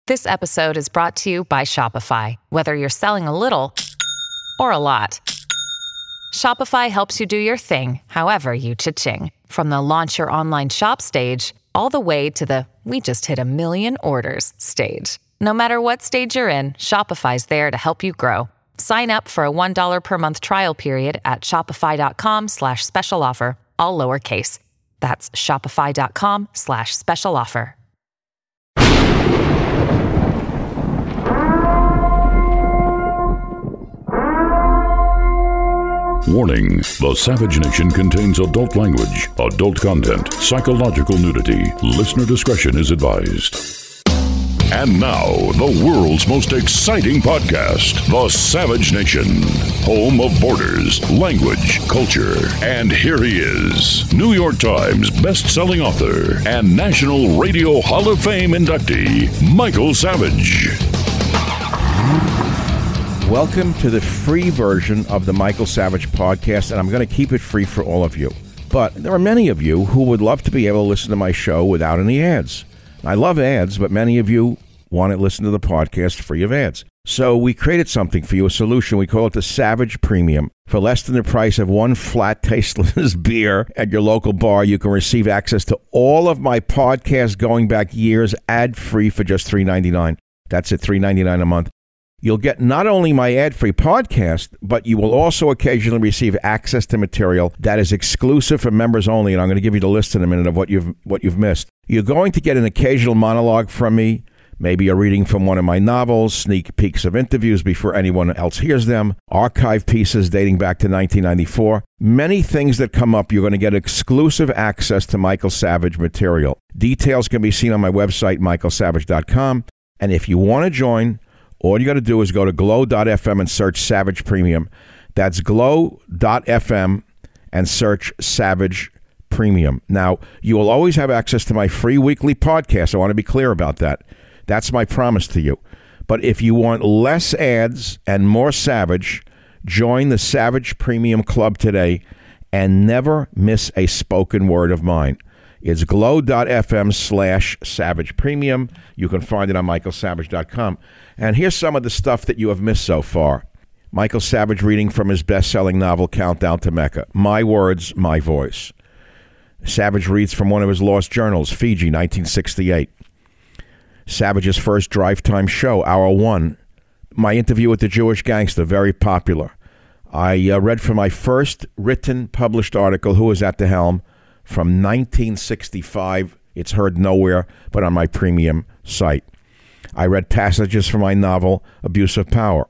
This episode is brought to you by Shopify. Whether you're selling a little or a lot, Shopify helps you do your thing, however you cha-ching. From the launch your online shop stage, all the way to the we just hit 1 million orders stage. No matter what stage you're in, Shopify's there to help you grow. Sign up for a $1 per month trial period at shopify.com/special offer, all lowercase. That's shopify.com/special offer. Warning, the Savage Nation contains adult language, adult content, psychological nudity. Listener discretion is advised. And now, the world's most exciting podcast, The Savage Nation, home of borders, language, culture. And here he is, New York Times best-selling author and National Radio Hall of Fame inductee, Michael Savage. Welcome to the free version of the Michael Savage podcast, and I'm going to keep it free for all of you. But there are many of you who would love to be able to listen to my show without any ads. I love ads, but many of you want to listen to the podcast free of ads. So we created something for you, a solution. We call it the Savage Premium. For less than the price of one flat, tasteless beer at your local bar, you can receive access to all of my podcasts going back years, ad-free for just $3.99. That's it, $3.99 a month. You'll get not only my ad-free podcast, but you will also occasionally receive access to material that is exclusive for members only, and I'm going to give you the list in a minute of what you've missed. You're going to get an occasional monologue from me, maybe a reading from one of my novels, sneak peeks of interviews before anyone else hears them, archive pieces dating back to 1994. Many things that come up, you're going to get exclusive access to Michael Savage material. Details can be seen on my website, michaelsavage.com, and if you want to join, all you got to do is go to glow.fm and search Savage Premium. That's glow.fm and search Savage Premium. Now, you will always have access to my free weekly podcast. I want to be clear about that. That's my promise to you. But if you want less ads and more Savage, join the Savage Premium Club today and never miss a spoken word of mine. It's glow.fm/Savage Premium. You can find it on michaelsavage.com. And here's some of the stuff that you have missed so far. Michael Savage reading from his best-selling novel, Countdown to Mecca. My words, my voice. Savage reads from one of his lost journals, Fiji, 1968. Savage's first drive time show, Hour One. My interview with the Jewish gangster, very popular. I read from my first written, published article, Who is at the Helm, from 1965. It's heard nowhere but on my premium site. I read passages from my novel, Abuse of Power.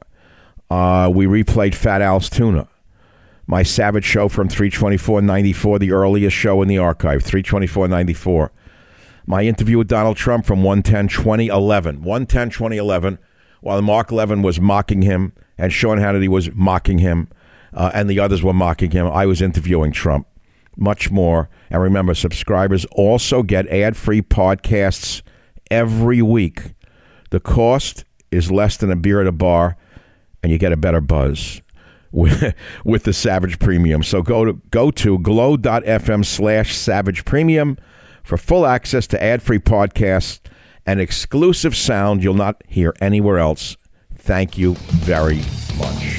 We replayed Fat Al's Tuna. My Savage show from 3/24/94, the earliest show in the archive, 3/24/94. My interview with Donald Trump from 1/10/2011. 1/10/2011, while Mark Levin was mocking him and Sean Hannity was mocking him and the others were mocking him, I was interviewing Trump. Much more. And remember, subscribers also get ad-free podcasts every week. The cost is less than a beer at a bar, and you get a better buzz with the Savage Premium. So go to glow.fm/Savage Premium for full access to ad-free podcasts and exclusive sound you'll not hear anywhere else. Thank you very much.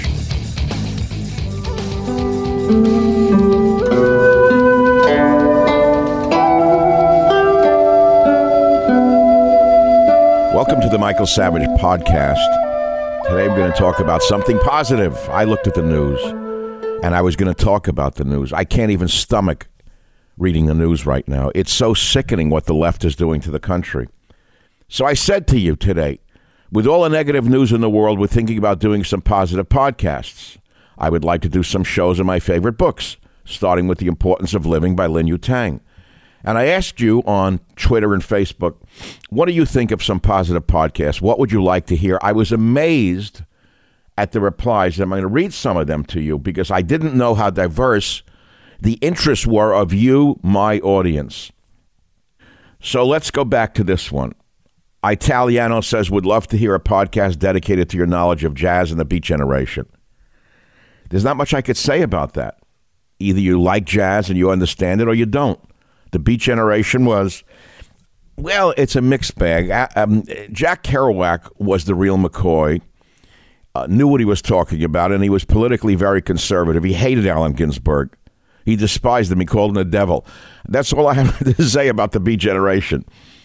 Welcome to the Michael Savage podcast. Today we're going to talk about something positive. I looked at the news, and I was going to talk about the news. I can't even stomach reading the news right now. It's so sickening what the left is doing to the country. So I said to you today, with all the negative news in the world, we're thinking about doing some positive podcasts. I would like to do some shows of my favorite books, starting with The Importance of Living by Lin Yu Tang. And I asked you on Twitter and Facebook, what do you think of some positive podcasts? What would you like to hear? I was amazed at the replies. I'm going to read some of them to you because I didn't know how diverse the interests were of you, my audience. So let's go back to this one. Italiano says, would love to hear a podcast dedicated to your knowledge of jazz and the Beat Generation. There's not much I could say about that. Either you like jazz and you understand it or you don't. The Beat Generation was Well, it's a mixed bag. Jack Kerouac was the real McCoy, knew what he was talking about, and he was politically very conservative. He hated Allen Ginsberg. He despised him. He called him the devil. That's all I have to say about the Beat Generation.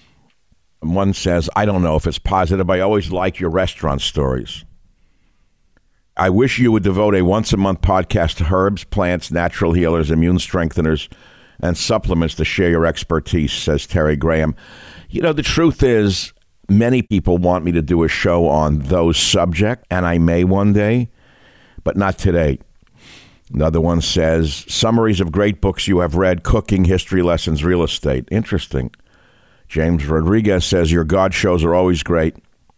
One says, I don't know if it's positive. I always like your restaurant stories. I wish you would devote a once-a-month podcast to herbs, plants, natural healers, immune strengtheners, and supplements to share your expertise, says Terry Graham. You know, the truth is, many people want me to do a show on those subjects, and I may one day, but not today. Another one says, summaries of great books you have read, cooking, history lessons, real estate. Interesting. James Rodriguez says, your God shows are always great.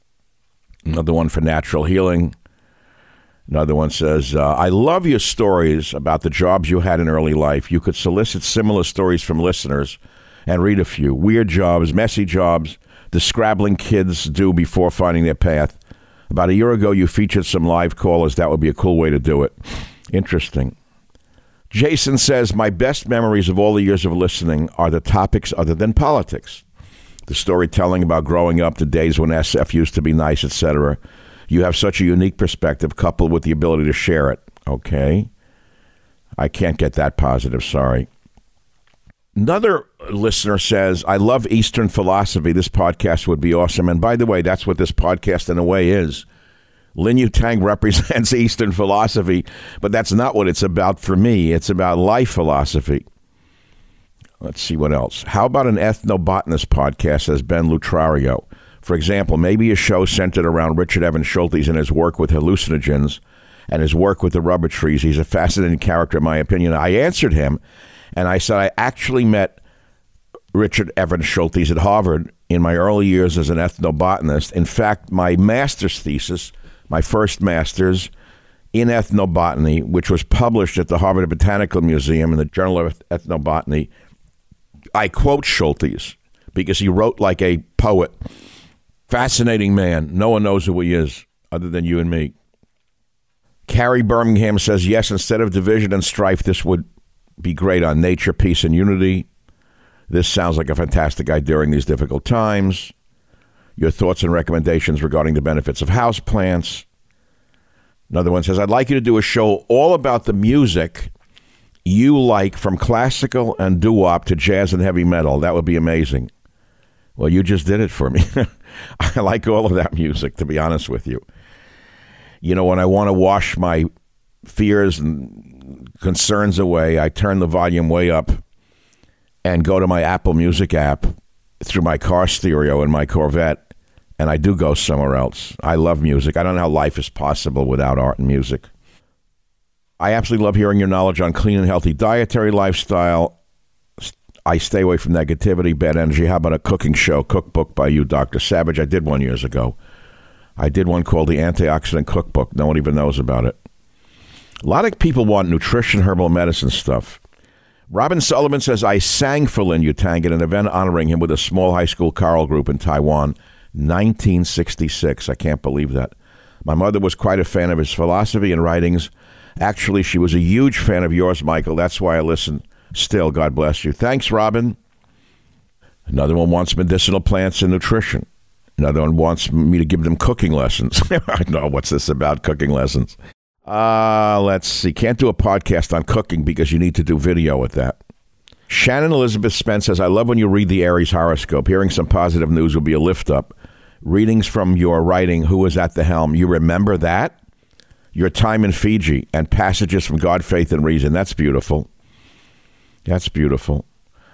Another one for natural healing. Another one says, I love your stories about the jobs you had in early life. You could solicit similar stories from listeners and read a few. Weird jobs, messy jobs, the scrabbling kids do before finding their path. About a year ago, you featured some live callers. That would be a cool way to do it. Interesting. Jason says, my best memories of all the years of listening are the topics other than politics. The storytelling about growing up, the days when SF used to be nice, etc. You have such a unique perspective coupled with the ability to share it. Okay. I can't get that positive, sorry. Another listener says, I love Eastern philosophy. This podcast would be awesome. And by the way, that's what this podcast in a way is. Lin Yu Tang represents Eastern philosophy, but that's not what it's about for me. It's about life philosophy. Let's see what else. How about an ethnobotanist podcast, says Ben Lutrario? For example, maybe a show centered around Richard Evans Schultes and his work with hallucinogens and his work with the rubber trees. He's a fascinating character, in my opinion. I answered him, and I said I actually met Richard Evans Schultes at Harvard in my early years as an ethnobotanist. In fact, my master's thesis, my first master's in ethnobotany, which was published at the Harvard Botanical Museum in the Journal of Ethnobotany, I quote Schultes because he wrote like a poet. Fascinating man. No one knows who he is other than you and me. Carrie Birmingham says, yes, instead of division and strife, this would be great on nature, peace, and unity. This sounds like a fantastic idea during these difficult times. Your thoughts and recommendations regarding the benefits of houseplants. Another one says, I'd like you to do a show all about the music you like, from classical and doo-wop to jazz and heavy metal. That would be amazing. Well, you just did it for me. I like all of that music, to be honest with you. You know, when I want to wash my fears and concerns away, I turn the volume way up and go to my Apple Music app through my car stereo in my Corvette, and I do go somewhere else. I love music. I don't know how life is possible without art and music. I absolutely love hearing your knowledge on clean and healthy dietary lifestyle. I stay away from negativity, bad energy. How about a cooking show, cookbook by you, Dr. Savage? I did one years ago. I did one called the Antioxidant Cookbook. No one even knows about it. A lot of people want nutrition, herbal medicine stuff. Robin Sullivan says, I sang for Lin Yu Tang at an event honoring him with a small high school choral group in Taiwan, 1966. I can't believe that. My mother was quite a fan of his philosophy and writings. Actually, she was a huge fan of yours, Michael. That's why I listen still. God bless you. Thanks, Robin. Another one wants medicinal plants and nutrition. Another one wants me to give them cooking lessons. I know, what's this about, cooking lessons? Let's see. Can't do a podcast on cooking because you need to do video with that. Shannon Elizabeth Spence says, I love when you read the Aries horoscope. Hearing some positive news will be a lift up. Readings from your writing, Who is at the Helm? You remember that? Your time in Fiji and passages from God, Faith, and Reason. That's beautiful. That's beautiful.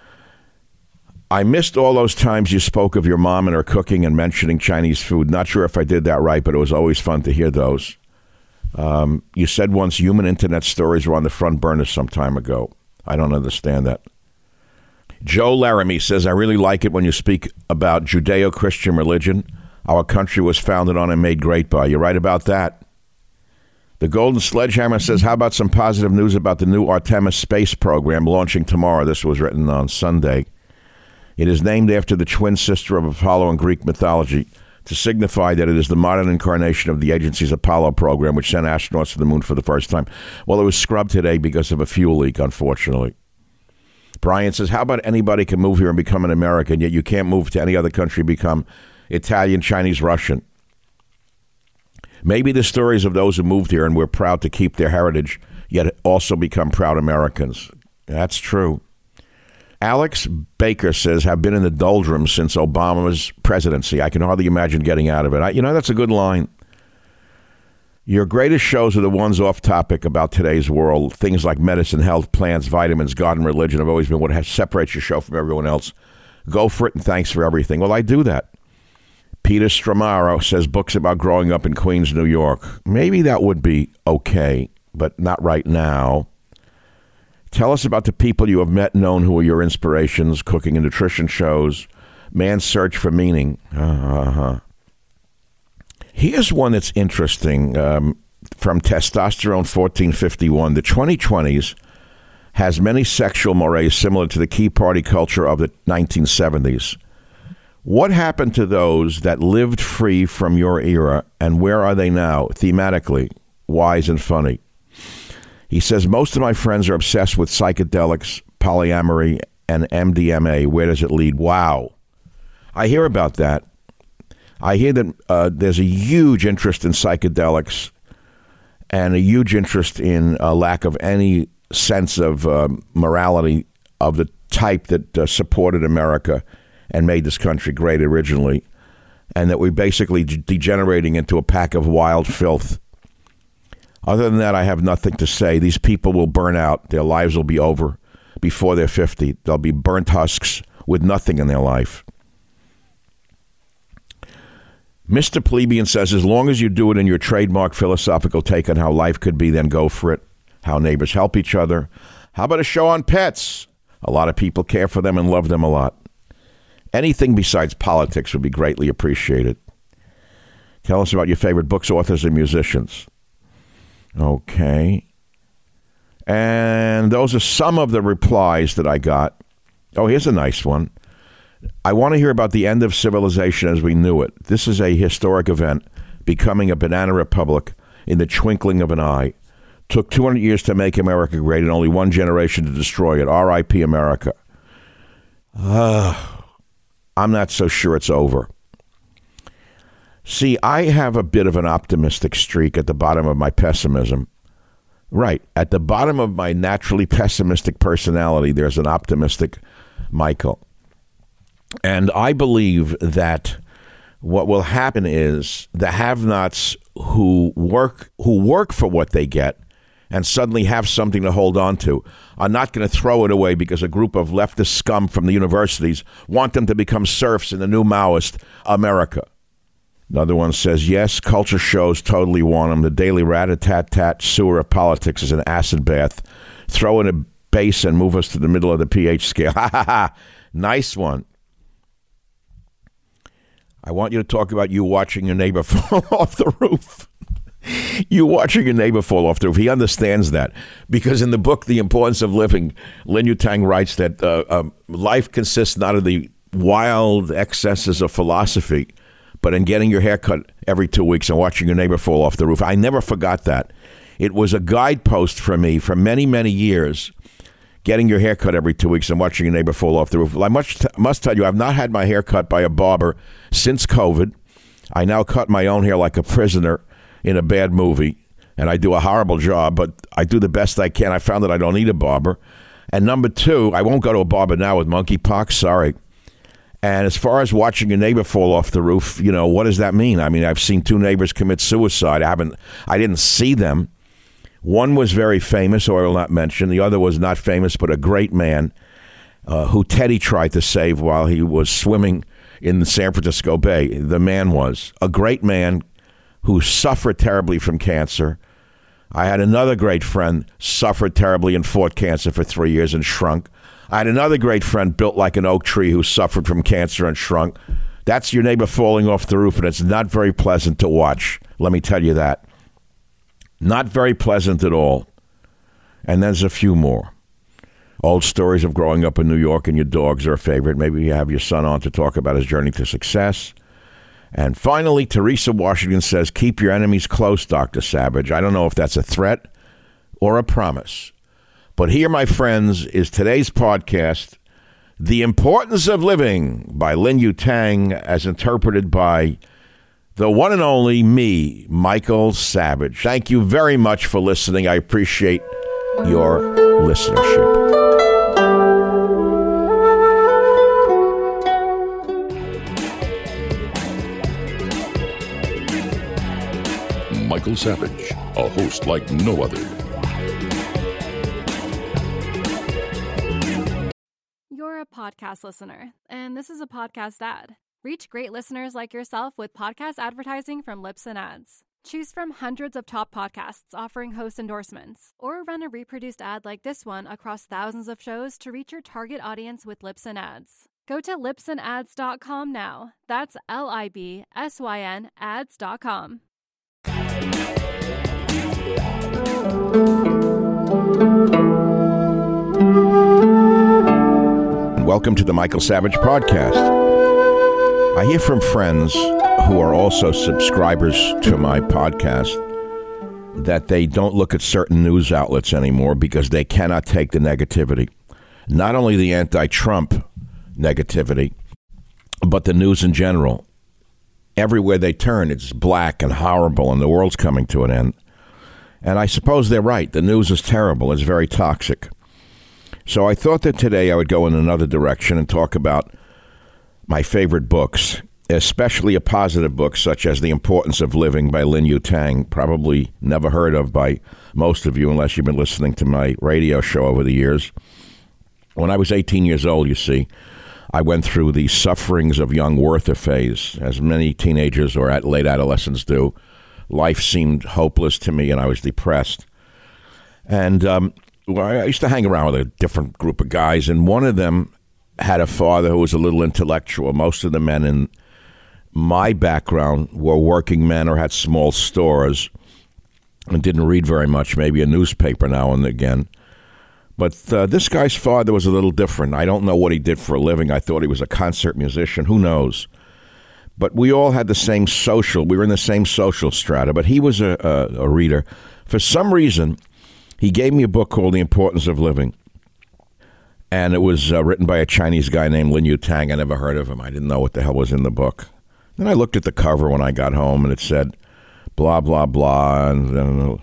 I missed all those times you spoke of your mom and her cooking and mentioning Chinese food. Not sure if I did that right, but it was always fun to hear those. You said once human internet stories were on the front burner some time ago. I don't understand that. Joe Laramie says, I really like it when you speak about Judeo-Christian religion. Our country was founded on and made great by. You're right about that. The Golden Sledgehammer says, how about some positive news about the new Artemis space program launching tomorrow? This was written on Sunday. It is named after the twin sister of Apollo in Greek mythology to signify that it is the modern incarnation of the agency's Apollo program, which sent astronauts to the moon for the first time. Well, it was scrubbed today because of a fuel leak, unfortunately. Brian says, how about anybody can move here and become an American, yet you can't move to any other country, become Italian, Chinese, Russian? Maybe the stories of those who moved here and were proud to keep their heritage, yet also become proud Americans. That's true. Alex Baker says, I've been in the doldrums since Obama's presidency. I can hardly imagine getting out of it. That's a good line. Your greatest shows are the ones off topic about today's world. Things like medicine, health, plants, vitamins, God, and religion have always been what separates your show from everyone else. Go for it, and thanks for everything. Well, I do that. Peter Stramaro says books about growing up in Queens, New York. Maybe that would be okay, but not right now. Tell us about the people you have met and known who are your inspirations, cooking and nutrition shows, man's search for meaning. Here's one that's interesting from Testosterone 1451. The 2020s has many sexual mores similar to the Key Party culture of the 1970s. What happened to those that lived free from your era, and where are they now, thematically, wise and funny? He says, most of my friends are obsessed with psychedelics, polyamory, and MDMA. Where does it lead? Wow. I hear about that. I hear that there's a huge interest in psychedelics and a huge interest in lack of any sense of morality of the type that supported America and made this country great originally, and that we're basically degenerating into a pack of wild filth. Other than that, I have nothing to say. These people will burn out. Their lives will be over before they're 50. They'll be burnt husks with nothing in their life. Mr. Plebeian says, as long as you do it in your trademark philosophical take on how life could be, then go for it. How neighbors help each other. How about a show on pets? A lot of people care for them and love them a lot. Anything besides politics would be greatly appreciated. Tell us about your favorite books, authors, and musicians. Okay. And those are some of the replies that I got. Oh, here's a nice one. I want to hear about the end of civilization as we knew it. This is a historic event, becoming a banana republic in the twinkling of an eye. Took 200 years to make America great and only one generation to destroy it. R.I.P. America. I'm not so sure it's over. See, I have a bit of an optimistic streak at the bottom of my pessimism. Right. At the bottom of my naturally pessimistic personality, there's an optimistic Michael. And I believe that what will happen is the have-nots who work for what they get and suddenly have something to hold on to are not going to throw it away because a group of leftist scum from the universities want them to become serfs in the new Maoist America. Another one says, yes, culture shows totally want them. The daily rat-a-tat-tat sewer of politics is an acid bath. Throw in a base and move us to the middle of the pH scale. Ha ha ha. Nice one. I want you to talk about you watching your neighbor fall off the roof. You watching your neighbor fall off the roof. He understands that. Because in the book, The Importance of Living, Lin Yutang writes that life consists not of the wild excesses of philosophy, but in getting your hair cut every 2 weeks and watching your neighbor fall off the roof. I never forgot that. It was a guidepost for me for many, many years, getting your hair cut every 2 weeks and watching your neighbor fall off the roof. Well, I must tell you, I've not had my hair cut by a barber since COVID. I now cut my own hair like a prisoner in a bad movie, and I do a horrible job, but I do the best I can. I found that I don't need a barber. And number two, I won't go to a barber now with monkeypox. Sorry. And as far as watching a neighbor fall off the roof, you know, what does that mean? I mean, I've seen two neighbors commit suicide. I didn't see them. One was very famous, who I will not mention. The other was not famous, but a great man who Teddy tried to save while he was swimming in the San Francisco Bay. The man was a great man who suffered terribly from cancer. I had another great friend, suffered terribly and fought cancer for 3 years and shrunk. I had another great friend built like an oak tree who suffered from cancer and shrunk. That's your neighbor falling off the roof, and it's not very pleasant to watch. Let me tell you that. Not very pleasant at all. And there's a few more. Old stories of growing up in New York and your dogs are a favorite. Maybe you have your son on to talk about his journey to success. And finally, Teresa Washington says, keep your enemies close, Dr. Savage. I don't know if that's a threat or a promise. But here, my friends, is today's podcast, The Importance of Living by Lin Yu Tang, as interpreted by the one and only me, Michael Savage. Thank you very much for listening. I appreciate your listenership. Michael Savage, a host like no other. You're a podcast listener, and this is a podcast ad. Reach great listeners like yourself with podcast advertising from Libsyn Ads. Choose from hundreds of top podcasts offering host endorsements, or run a reproduced ad like this one across thousands of shows to reach your target audience with Libsyn Ads. Go to libsynads.com now. That's LIBSYN ads.com. Welcome to the Michael Savage Podcast. I hear from friends who are also subscribers to my podcast that they don't look at certain news outlets anymore because they cannot take the negativity. Not only the anti-Trump negativity, but the news in general. Everywhere they turn, it's black and horrible, and the world's coming to an end. And I suppose they're right. The news is terrible. It's very toxic. So I thought that today I would go in another direction and talk about my favorite books, especially a positive book such as The Importance of Living by Lin Yu Tang, probably never heard of by most of you unless you've been listening to my radio show over the years. When I was 18 years old, you see, I went through the sufferings of young Werther phase, as many teenagers or late adolescents do. Life seemed hopeless to me, and I was depressed. And I used to hang around with a different group of guys, and one of them had a father who was a little intellectual. Most of the men in my background were working men or had small stores and didn't read very much, maybe a newspaper now and again. But this guy's father was a little different. I don't know what he did for a living. I thought he was a concert musician. Who knows? But we all had the same we were in the same social strata, but he was a reader. For some reason, he gave me a book called The Importance of Living. And it was written by a Chinese guy named Lin Yu Tang. I never heard of him. I didn't know what the hell was in the book. Then I looked at the cover when I got home, and it said, blah, blah, blah. And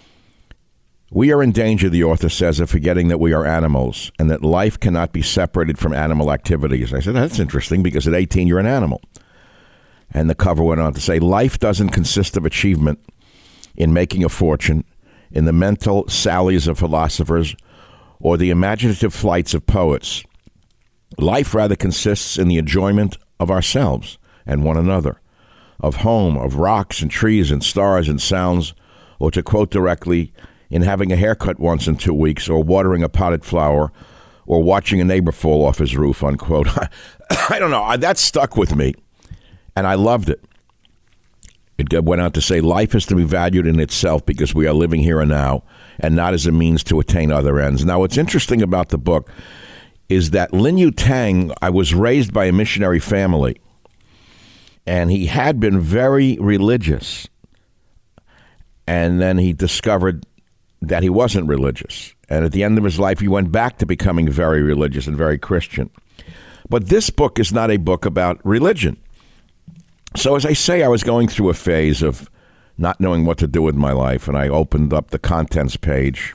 we are in danger, the author says, of forgetting that we are animals and that life cannot be separated from animal activities. I said, that's interesting because at 18, you're an animal. And the cover went on to say, life doesn't consist of achievement in making a fortune, in the mental sallies of philosophers, or the imaginative flights of poets. Life rather consists in the enjoyment of ourselves and one another, of home, of rocks and trees and stars and sounds, or to quote directly, in having a haircut once in 2 weeks, or watering a potted flower, or watching a neighbor fall off his roof, unquote. I don't know. That stuck with me, and I loved it. It went on to say, life is to be valued in itself because we are living here and now, and not as a means to attain other ends. Now, what's interesting about the book is that Lin Yu Tang, I was raised by a missionary family, and he had been very religious. And then he discovered that he wasn't religious. And at the end of his life, he went back to becoming very religious and very Christian. But this book is not a book about religion. So as I say, I was going through a phase of not knowing what to do with my life, and I opened up the contents page,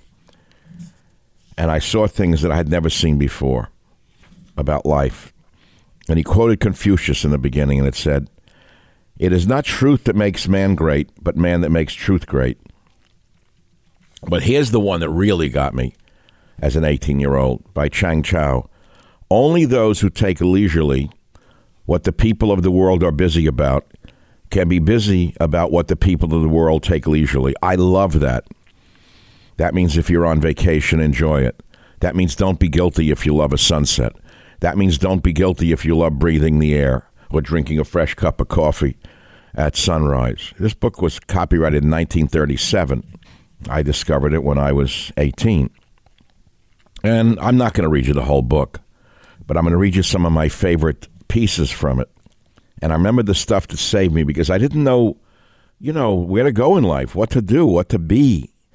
and I saw things that I had never seen before about life. And he quoted Confucius in the beginning, and it said, "It is not truth that makes man great, but man that makes truth great." But here's the one that really got me as an 18-year-old, by Chang Chao. Only those who take leisurely what the people of the world are busy about can be busy about what the people of the world take leisurely. I love that. That means if you're on vacation, enjoy it. That means don't be guilty if you love a sunset. That means don't be guilty if you love breathing the air or drinking a fresh cup of coffee at sunrise. This book was copyrighted in 1937. I discovered it when I was 18. And I'm not going to read you the whole book, but I'm going to read you some of my favorite pieces from it. And I remember the stuff that saved me because I didn't know, where to go in life, what to do, what to be.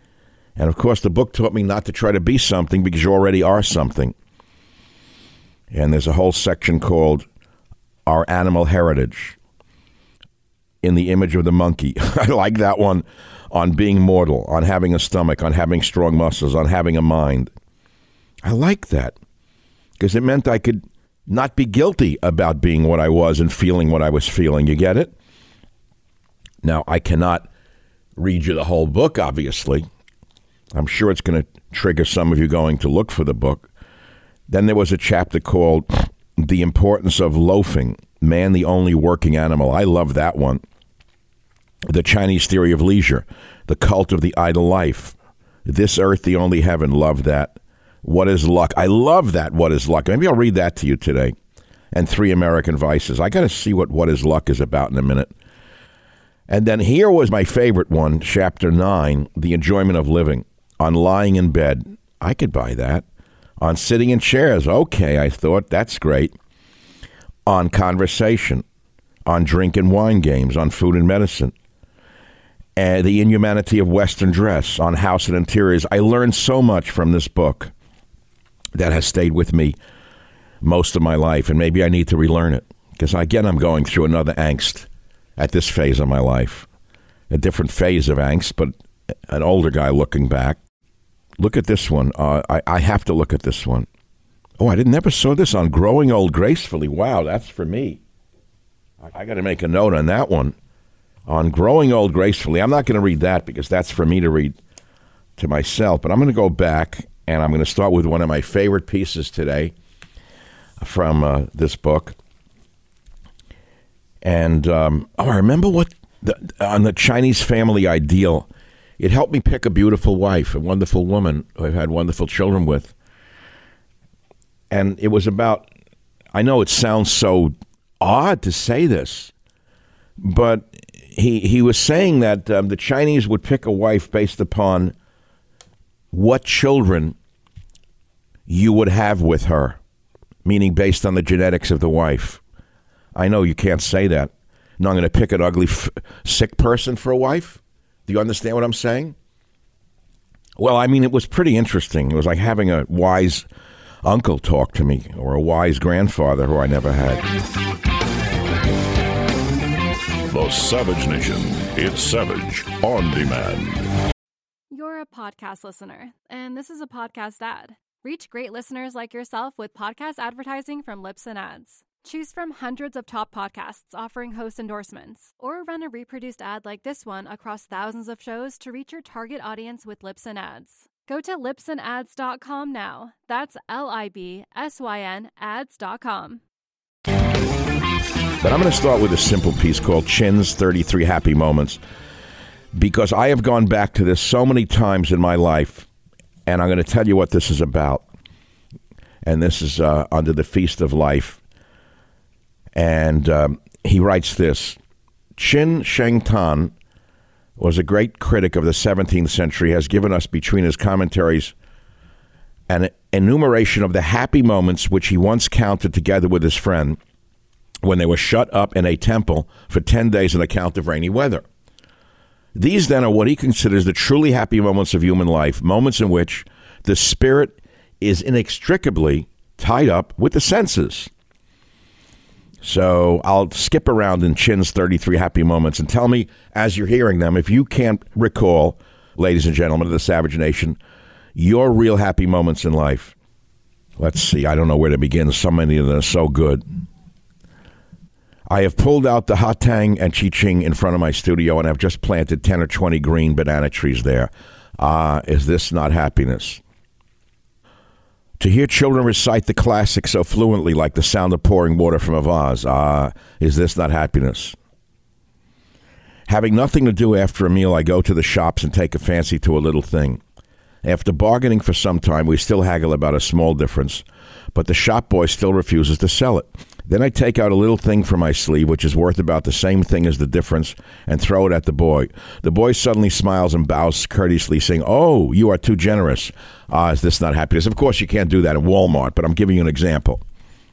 And, of course, the book taught me not to try to be something because you already are something. And there's a whole section called Our Animal Heritage, in the image of the monkey. I like that one, on being mortal, on having a stomach, on having strong muscles, on having a mind. I like that because it meant I could not be guilty about being what I was and feeling what I was feeling. You get it? Now, I cannot read you the whole book, obviously. I'm sure it's going to trigger some of you going to look for the book. Then there was a chapter called The Importance of Loafing, Man the Only Working Animal. I love that one. The Chinese Theory of Leisure, The Cult of the Idle Life, This Earth the Only Heaven. Love that. What is Luck? I love that. What is Luck? Maybe I'll read that to you today. And Three American Vices. I got to see what is Luck is about in a minute. And then here was my favorite one, Chapter 9, The Enjoyment of Living. On lying in bed. I could buy that. On sitting in chairs. Okay, I thought, that's great. On conversation. On drink and wine games. On food and medicine. And the inhumanity of Western dress. On house and interiors. I learned so much from this book that has stayed with me most of my life. And maybe I need to relearn it. Because, again, I'm going through another angst at this phase of my life. A different phase of angst, but an older guy looking back. Look at this one. I have to look at this one. Oh, I never saw this on Growing Old Gracefully. Wow, that's for me. I got to make a note on that one. On Growing Old Gracefully. I'm not going to read that because that's for me to read to myself. But I'm going to go back and I'm going to start with one of my favorite pieces today from this book. And I remember on the Chinese family ideal. It helped me pick a beautiful wife, a wonderful woman who I've had wonderful children with. And it was about, I know it sounds so odd to say this, but he was saying that the Chinese would pick a wife based upon what children you would have with her, meaning based on the genetics of the wife. I know you can't say that. No, I'm going to pick an ugly, sick person for a wife. Do you understand what I'm saying? Well, I mean, it was pretty interesting. It was like having a wise uncle talk to me or a wise grandfather who I never had. The Savage Nation. It's Savage on Demand. You're a podcast listener, and this is a podcast ad. Reach great listeners like yourself with podcast advertising from Libsyn Ads. Choose from hundreds of top podcasts offering host endorsements, or run a reproduced ad like this one across thousands of shows to reach your target audience with Libsyn Ads. Go to libsynads.com now. That's LIBSYN ads.com. But I'm going to start with a simple piece called Chin's 33 Happy Moments, because I have gone back to this so many times in my life, and I'm going to tell you what this is about. And this is under the Feast of Life. And he writes this. Qin Shengtan was a great critic of the 17th century, has given us between his commentaries an enumeration of the happy moments which he once counted together with his friend when they were shut up in a temple for 10 days on account of rainy weather. These then are what he considers the truly happy moments of human life, moments in which the spirit is inextricably tied up with the senses. So I'll skip around in Chin's 33 happy moments and tell me, as you're hearing them, if you can't recall, ladies and gentlemen of the Savage Nation, your real happy moments in life. Let's see. I don't know where to begin. So many of them are so good. I have pulled out the Hatang and Chiching in front of my studio, and I've just planted 10 or 20 green banana trees there. Is this not happiness? To hear children recite the classics so fluently, like the sound of pouring water from a vase. Is this not happiness? Having nothing to do after a meal, I go to the shops and take a fancy to a little thing. After bargaining for some time, we still haggle about a small difference, but the shop boy still refuses to sell it. Then I take out a little thing from my sleeve, which is worth about the same thing as the difference, and throw it at the boy. The boy suddenly smiles and bows courteously, saying, "Oh, you are too generous. Is this not happiness?" Of course, you can't do that at Walmart, but I'm giving you an example.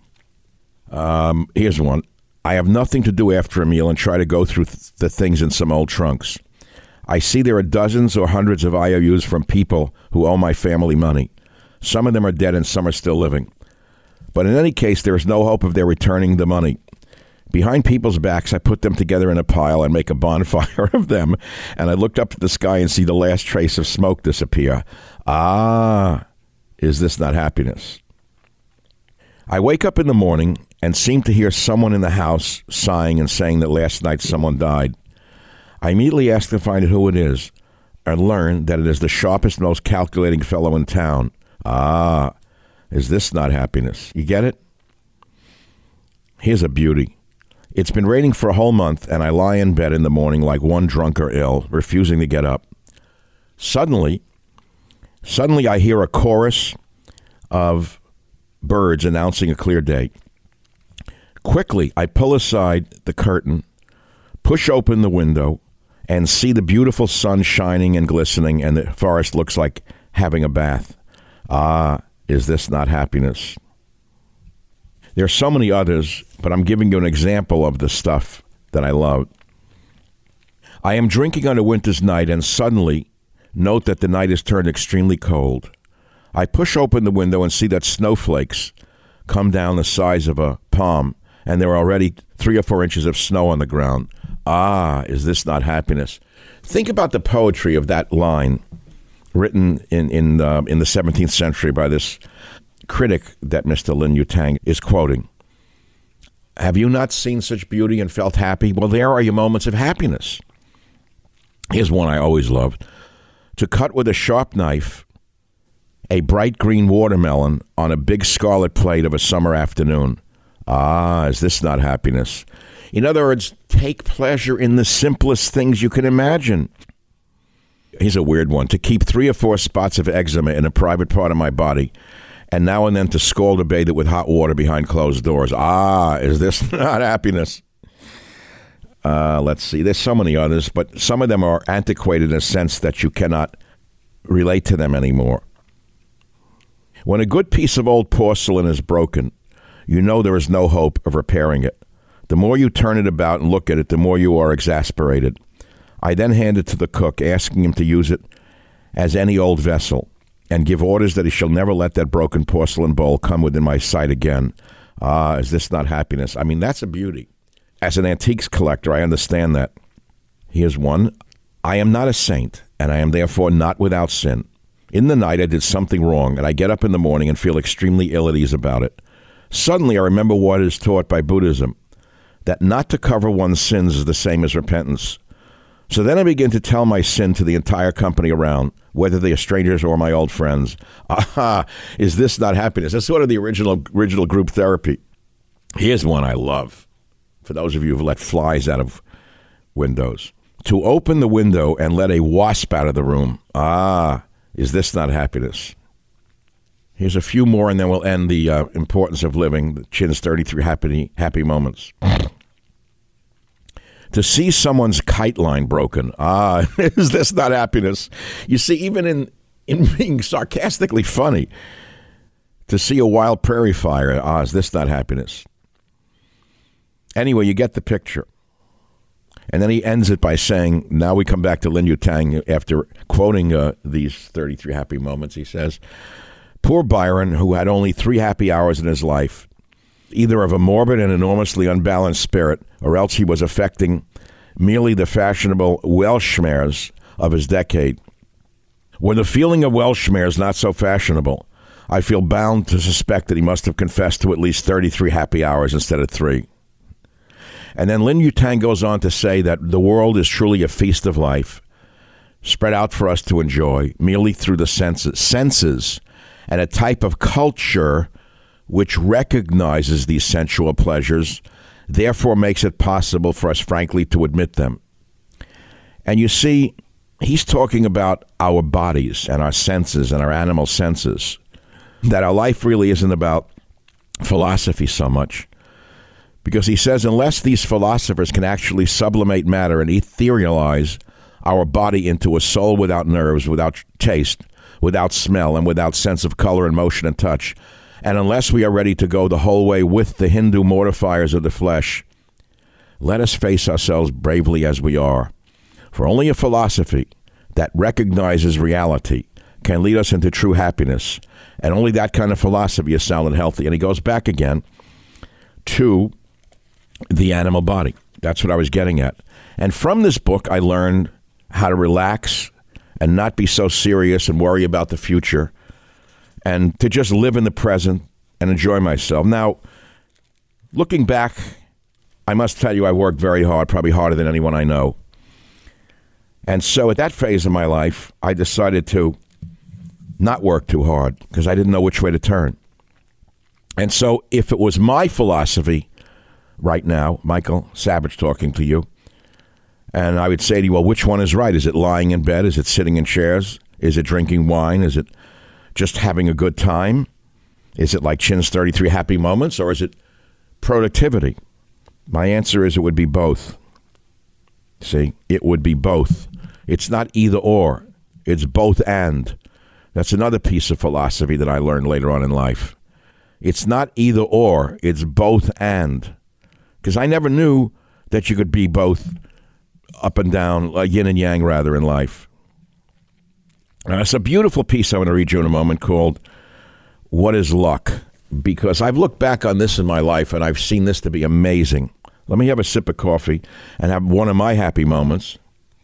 Here's one. I have nothing to do after a meal and try to go through the things in some old trunks. I see there are dozens or hundreds of IOUs from people who owe my family money. Some of them are dead and some are still living. But in any case, there is no hope of their returning the money. Behind people's backs, I put them together in a pile and make a bonfire of them, and I looked up to the sky and see the last trace of smoke disappear. Ah, is this not happiness? I wake up in the morning and seem to hear someone in the house sighing and saying that last night someone died. I immediately ask to find out who it is and learn that it is the sharpest, most calculating fellow in town. Ah, is this not happiness? You get it? Here's a beauty. It's been raining for a whole month, and I lie in bed in the morning like one drunk or ill, refusing to get up. Suddenly I hear a chorus of birds announcing a clear day. Quickly, I pull aside the curtain, push open the window, and see the beautiful sun shining and glistening, and the forest looks like having a bath. Ah, is this not happiness? There are so many others, but I'm giving you an example of the stuff that I love. I am drinking on a winter's night and suddenly note that the night has turned extremely cold. I push open the window and see that snowflakes come down the size of a palm, and there are already 3 or 4 inches of snow on the ground. Ah, is this not happiness? Think about the poetry of that line written in the 17th century by this critic that Mr. Lin Yutang is quoting. Have you not seen such beauty and felt happy? Well, there are your moments of happiness. Here's one I always loved. To cut with a sharp knife a bright green watermelon on a big scarlet plate of a summer afternoon. Ah, is this not happiness? In other words, take pleasure in the simplest things you can imagine. Here's a weird one. To keep 3 or 4 spots of eczema in a private part of my body, and now and then to scald or bathe it with hot water behind closed doors. Ah, is this not happiness? Let's see. There's so many others, but some of them are antiquated in a sense that you cannot relate to them anymore. When a good piece of old porcelain is broken, you know there is no hope of repairing it. The more you turn it about and look at it, the more you are exasperated. I then hand it to the cook, asking him to use it as any old vessel, and give orders that he shall never let that broken porcelain bowl come within my sight again. Ah, is this not happiness? I mean, that's a beauty. As an antiques collector, I understand that. Here's one. I am not a saint, and I am therefore not without sin. In the night, I did something wrong, and I get up in the morning and feel extremely ill at ease about it. Suddenly, I remember what is taught by Buddhism, that not to cover one's sins is the same as repentance. So then I begin to tell my sin to the entire company around, whether they are strangers or my old friends. Aha, is this not happiness? That's sort of the original group therapy. Here's one I love, for those of you who've let flies out of windows. To open the window and let a wasp out of the room. Ah, is this not happiness? Here's a few more, and then we'll end the importance of living, Chin's 33 happy moments. To see someone's kite line broken. Ah, is this not happiness? You see, even in being sarcastically funny, to see a wild prairie fire. Ah, is this not happiness? Anyway, you get the picture. And then he ends it by saying, now we come back to Lin Yutang after quoting these 33 happy moments. He says, poor Byron, who had only 3 happy hours in his life, either of a morbid and enormously unbalanced spirit, or else he was affecting merely the fashionable Welshmares of his decade. When the feeling of Welshmare is not so fashionable, I feel bound to suspect that he must have confessed to at least 33 happy hours instead of 3. And then Lin Yutang goes on to say that the world is truly a feast of life, spread out for us to enjoy merely through the senses, and a type of culture which recognizes these sensual pleasures, therefore makes it possible for us, frankly, to admit them. And you see, he's talking about our bodies and our senses and our animal senses, that our life really isn't about philosophy so much. Because he says, unless these philosophers can actually sublimate matter and etherealize our body into a soul without nerves, without taste, without smell, and without sense of color and motion and touch, and unless we are ready to go the whole way with the Hindu mortifiers of the flesh, let us face ourselves bravely as we are. For only a philosophy that recognizes reality can lead us into true happiness. And only that kind of philosophy is sound and healthy. And he goes back again to the animal body. That's what I was getting at. And from this book, I learned how to relax and not be so serious and worry about the future, and to just live in the present and enjoy myself. Now, looking back, I must tell you I worked very hard, probably harder than anyone I know. And so at that phase of my life, I decided to not work too hard because I didn't know which way to turn. And so if it was my philosophy right now, Michael Savage talking to you, and I would say to you, well, which one is right? Is it lying in bed? Is it sitting in chairs? Is it drinking wine? Is it just having a good time? Is it like Chin's 33 happy moments? Or is it productivity? My answer is it would be both. See, it would be both. It's not either or. It's both and. That's another piece of philosophy that I learned later on in life. It's not either or. It's both and. Because I never knew that you could be both up and down, like yin and yang, rather, in life. Now, it's a beautiful piece I'm going to read you in a moment called What is Luck? Because I've looked back on this in my life, and I've seen this to be amazing. Let me have a sip of coffee and have one of my happy moments.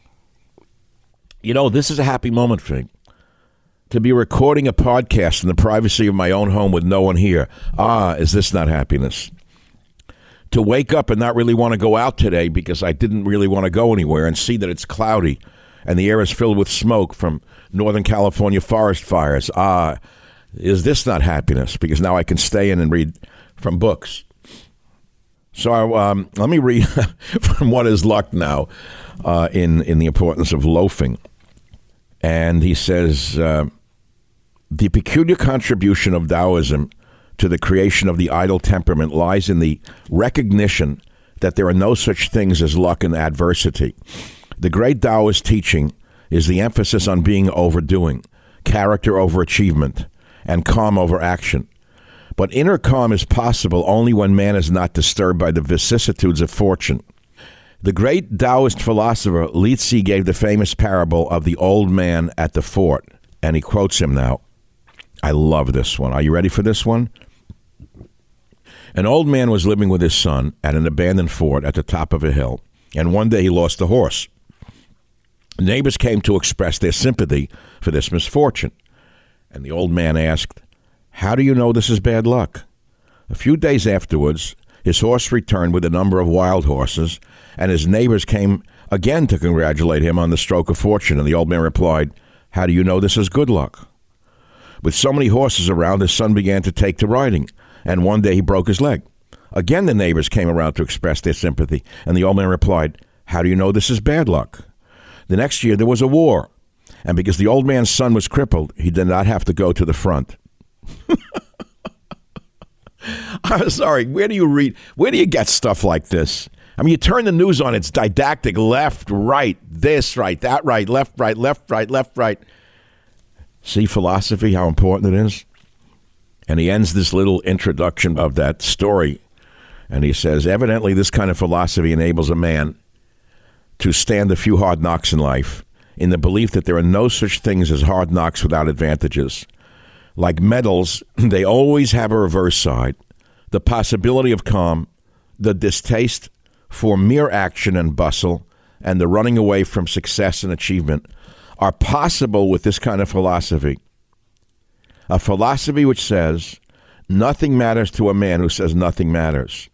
You know, this is a happy moment for me. To be recording a podcast in the privacy of my own home with no one here. Is this not happiness? To wake up and not really want to go out today because I didn't really want to go anywhere, and see that it's cloudy and the air is filled with smoke from Northern California forest fires. Is this not happiness? Because now I can stay in and read from books. So let me read from What is Luck now in the importance of loafing. And he says, the peculiar contribution of Taoism to the creation of the idle temperament lies in the recognition that there are no such things as luck and adversity. The great Taoist teaching is the emphasis on being overdoing, character over achievement, and calm over action. But inner calm is possible only when man is not disturbed by the vicissitudes of fortune. The great Taoist philosopher Li Tzu gave the famous parable of the old man at the fort, and he quotes him now. I love this one. Are you ready for this one? An old man was living with his son at an abandoned fort at the top of a hill, and one day he lost a horse. Neighbors came to express their sympathy for this misfortune, and the old man asked, "How do you know this is bad luck?" A few days afterwards, his horse returned with a number of wild horses, and his neighbors came again to congratulate him on the stroke of fortune, and the old man replied, "How do you know this is good luck?" With so many horses around, his son began to take to riding, and one day he broke his leg. Again, the neighbors came around to express their sympathy, and the old man replied, "How do you know this is bad luck?" The next year, there was a war, and because the old man's son was crippled, he did not have to go to the front. I'm sorry, where do you get stuff like this? I mean, you turn the news on, it's didactic, left, right, this, right, that, right, left, right, left, right, left, right. See philosophy, how important it is? And he ends this little introduction of that story, and he says, evidently this kind of philosophy enables a man to stand a few hard knocks in life in the belief that there are no such things as hard knocks without advantages. Like medals, they always have a reverse side. The possibility of calm, the distaste for mere action and bustle, and the running away from success and achievement are possible with this kind of philosophy. A philosophy which says nothing matters to a man who says nothing matters.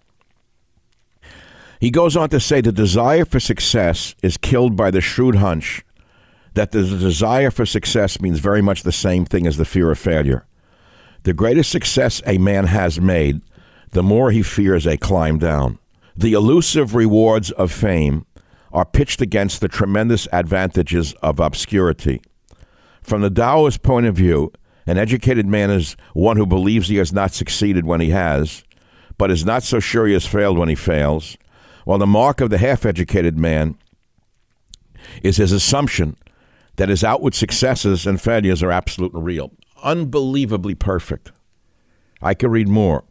He goes on to say the desire for success is killed by the shrewd hunch that the desire for success means very much the same thing as the fear of failure. The greater success a man has made, the more he fears a climb down. The elusive rewards of fame are pitched against the tremendous advantages of obscurity. From the Taoist point of view, an educated man is one who believes he has not succeeded when he has, but is not so sure he has failed when he fails, while the mark of the half-educated man is his assumption that his outward successes and failures are absolute and real. Unbelievably perfect. I could read more.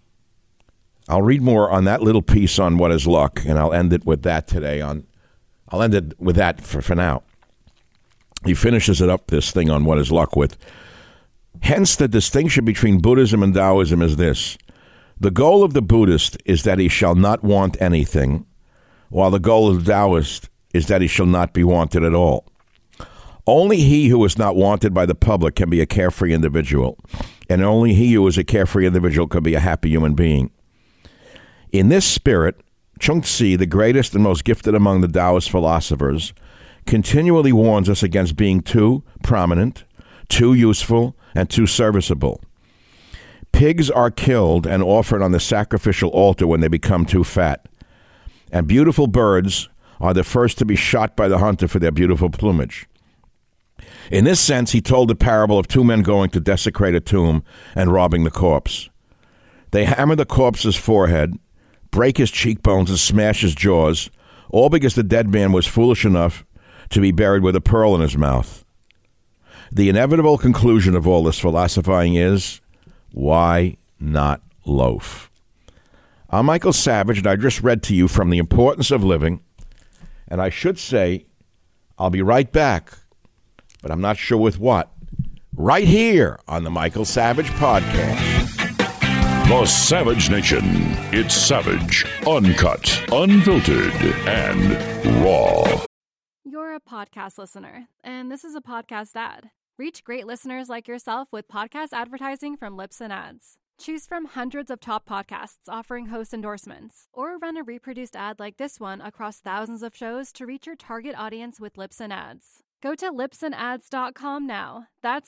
I'll read more on that little piece on What is Luck, and I'll end it with that today on I'll end it with that for now. He finishes it up, this thing on What Is Luck, with, hence the distinction between Buddhism and Taoism is this. The goal of the Buddhist is that he shall not want anything, while the goal of the Taoist is that he shall not be wanted at all. Only he who is not wanted by the public can be a carefree individual, and only he who is a carefree individual can be a happy human being. In this spirit, Chung Tzu, the greatest and most gifted among the Taoist philosophers, continually warns us against being too prominent, too useful, and too serviceable. Pigs are killed and offered on the sacrificial altar when they become too fat, and beautiful birds are the first to be shot by the hunter for their beautiful plumage. In this sense, he told the parable of two men going to desecrate a tomb and robbing the corpse. They hammer the corpse's forehead, break his cheekbones, and smash his jaws, all because the dead man was foolish enough to be buried with a pearl in his mouth. The inevitable conclusion of all this philosophizing is, why not loaf? I'm Michael Savage, and I just read to you from The Importance of Living, and I should say I'll be right back, but I'm not sure with what, right here on the Michael Savage Podcast. The Savage Nation. It's savage, uncut, unfiltered, and raw. You're a podcast listener, and this is a podcast ad. Reach great listeners like yourself with podcast advertising from Libsyn Ads. Choose from hundreds of top podcasts offering host endorsements, or run a reproduced ad like this one across thousands of shows to reach your target audience with Libsyn Ads. Go to libsynads.com now. That's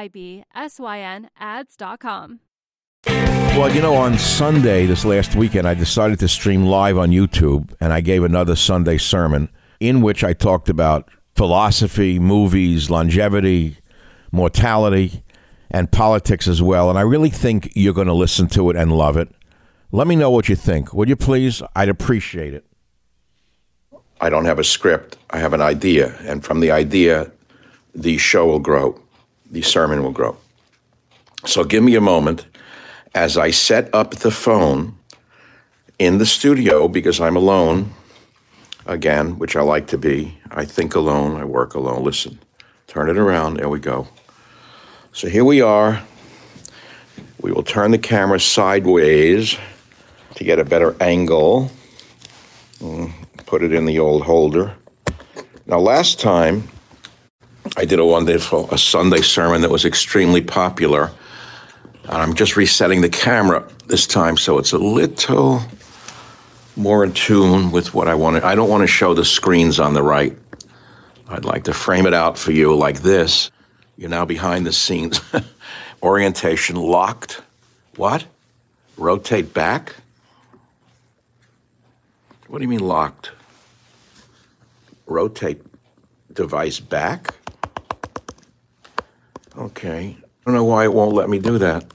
LIBSYN ads.com. Well, you know, on Sunday, this last weekend, I decided to stream live on YouTube, and I gave another Sunday sermon in which I talked about philosophy, movies, longevity, mortality, and politics as well. And I really think you're going to listen to it and love it. Let me know what you think. Would you please? I'd appreciate it. I don't have a script. I have an idea. And from the idea, the show will grow. The sermon will grow. So give me a moment as I set up the phone in the studio, because I'm alone, again, which I like to be. I think alone. I work alone. Listen, turn it around. There we go. So here we are. We will turn the camera sideways to get a better angle. Put it in the old holder. Now, last time I did a Sunday sermon that was extremely popular. And I'm just resetting the camera this time so it's a little more in tune with what I want. I don't want to show the screens on the right. I'd like to frame it out for you like this. You're now behind the scenes. Orientation locked. What? Rotate back? What do you mean locked? Rotate device back? Okay. I don't know why it won't let me do that.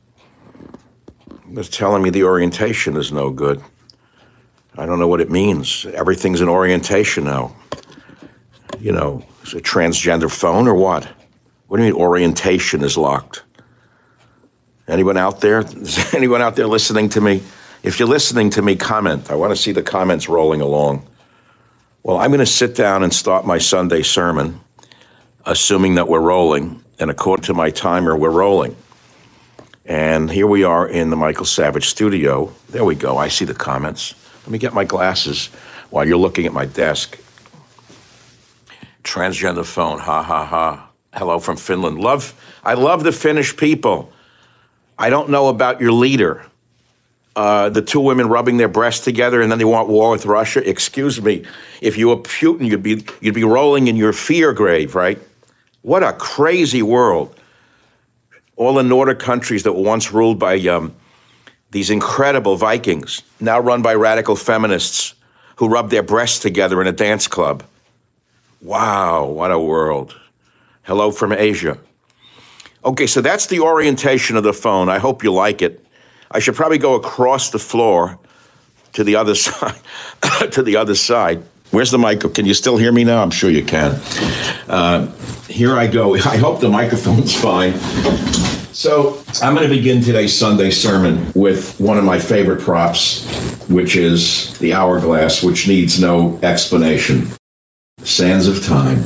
It's telling me the orientation is no good. I don't know what it means. Everything's in orientation now. You know, is it a transgender phone or what? What do you mean orientation is locked? Anyone out there? Is anyone out there listening to me? If you're listening to me, comment. I want to see the comments rolling along. Well, I'm going to sit down and start my Sunday sermon, assuming that we're rolling. And according to my timer, we're rolling. And here we are in the Michael Savage studio. There we go. I see the comments. Let me get my glasses while you're looking at my desk. Transgender phone. Ha, ha, ha. Hello from Finland. I love the Finnish people. I don't know about your leader. The two women rubbing their breasts together and then they want war with Russia. Excuse me. If you were Putin, you'd be rolling in your fear grave, right? What a crazy world. All the Nordic countries that were once ruled by these incredible Vikings, now run by radical feminists who rub their breasts together in a dance club. Wow, what a world. Hello from Asia. Okay, so that's the orientation of the phone. I hope you like it. I should probably go across the floor to the other side. To the other side. Where's the mic? Can you still hear me now? I'm sure you can. Here I go. I hope the microphone's fine. So I'm going to begin today's Sunday sermon with one of my favorite props, which is the hourglass, which needs no explanation. Sands of time.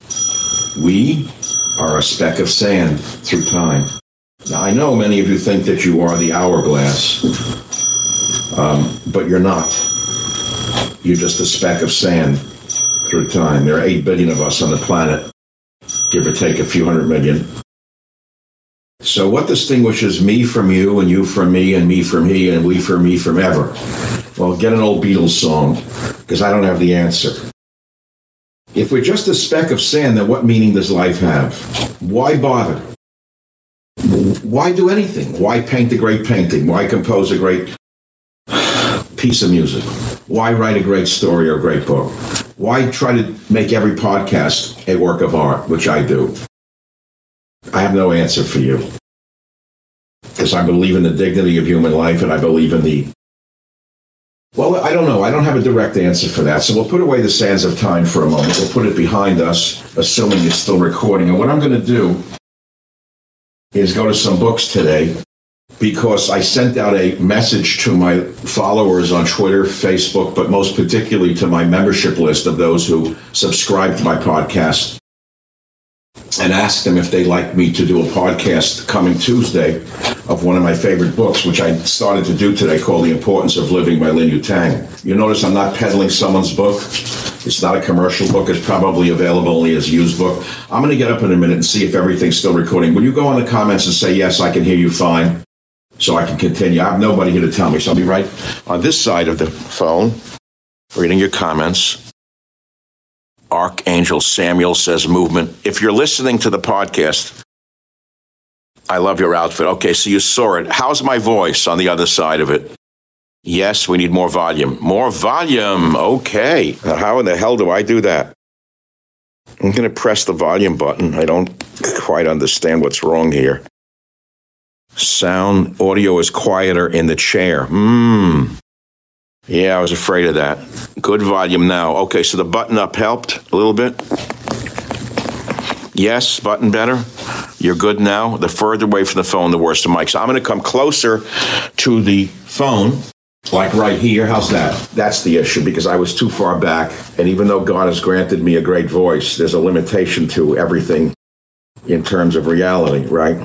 We are a speck of sand through time. Now, I know many of you think that you are the hourglass, but you're not. You're just a speck of sand through time. There are 8 billion of us on the planet, give or take a few hundred million. So what distinguishes me from you, and you from me, and me from he, and we from me from ever? Well, get an old Beatles song, because I don't have the answer. If we're just a speck of sand, then what meaning does life have? Why bother? Why do anything? Why paint a great painting? Why compose a great piece of music? Why write a great story or a great book? Why try to make every podcast a work of art, which I do? I have no answer for you. Because I believe in the dignity of human life, and I believe in the... Well, I don't know. I don't have a direct answer for that. So we'll put away the sands of time for a moment. We'll put it behind us, assuming it's still recording. And what I'm going to do is go to some books today, because I sent out a message to my followers on Twitter, Facebook, but most particularly to my membership list of those who subscribe to my podcast, and asked them if they'd like me to do a podcast coming Tuesday of one of my favorite books, which I started to do today, called The Importance of Living by Lin Yutang. You notice I'm not peddling someone's book. It's not a commercial book. It's probably available only as a used book. I'm going to get up in a minute and see if everything's still recording. Will you go on the comments and say, yes, I can hear you fine, so I can continue? I have nobody here to tell me, so I'll be right on this side of the phone reading your comments. Archangel Samuel says movement. If you're listening to the podcast, I love your outfit. Okay, so you saw it. How's my voice on the other side of it? Yes, we need more volume. More volume. Okay. Now, how in the hell do I do that? I'm going to press the volume button. I don't quite understand what's wrong here. Sound, audio is quieter in the chair. Yeah, I was afraid of that. Good volume now. Okay, so the button up helped a little bit. Yes, button better. You're good now. The further away from the phone, the worse the mic. So I'm going to come closer to the phone, like right here. How's that? That's the issue, because I was too far back. And even though God has granted me a great voice, there's a limitation to everything in terms of reality, right?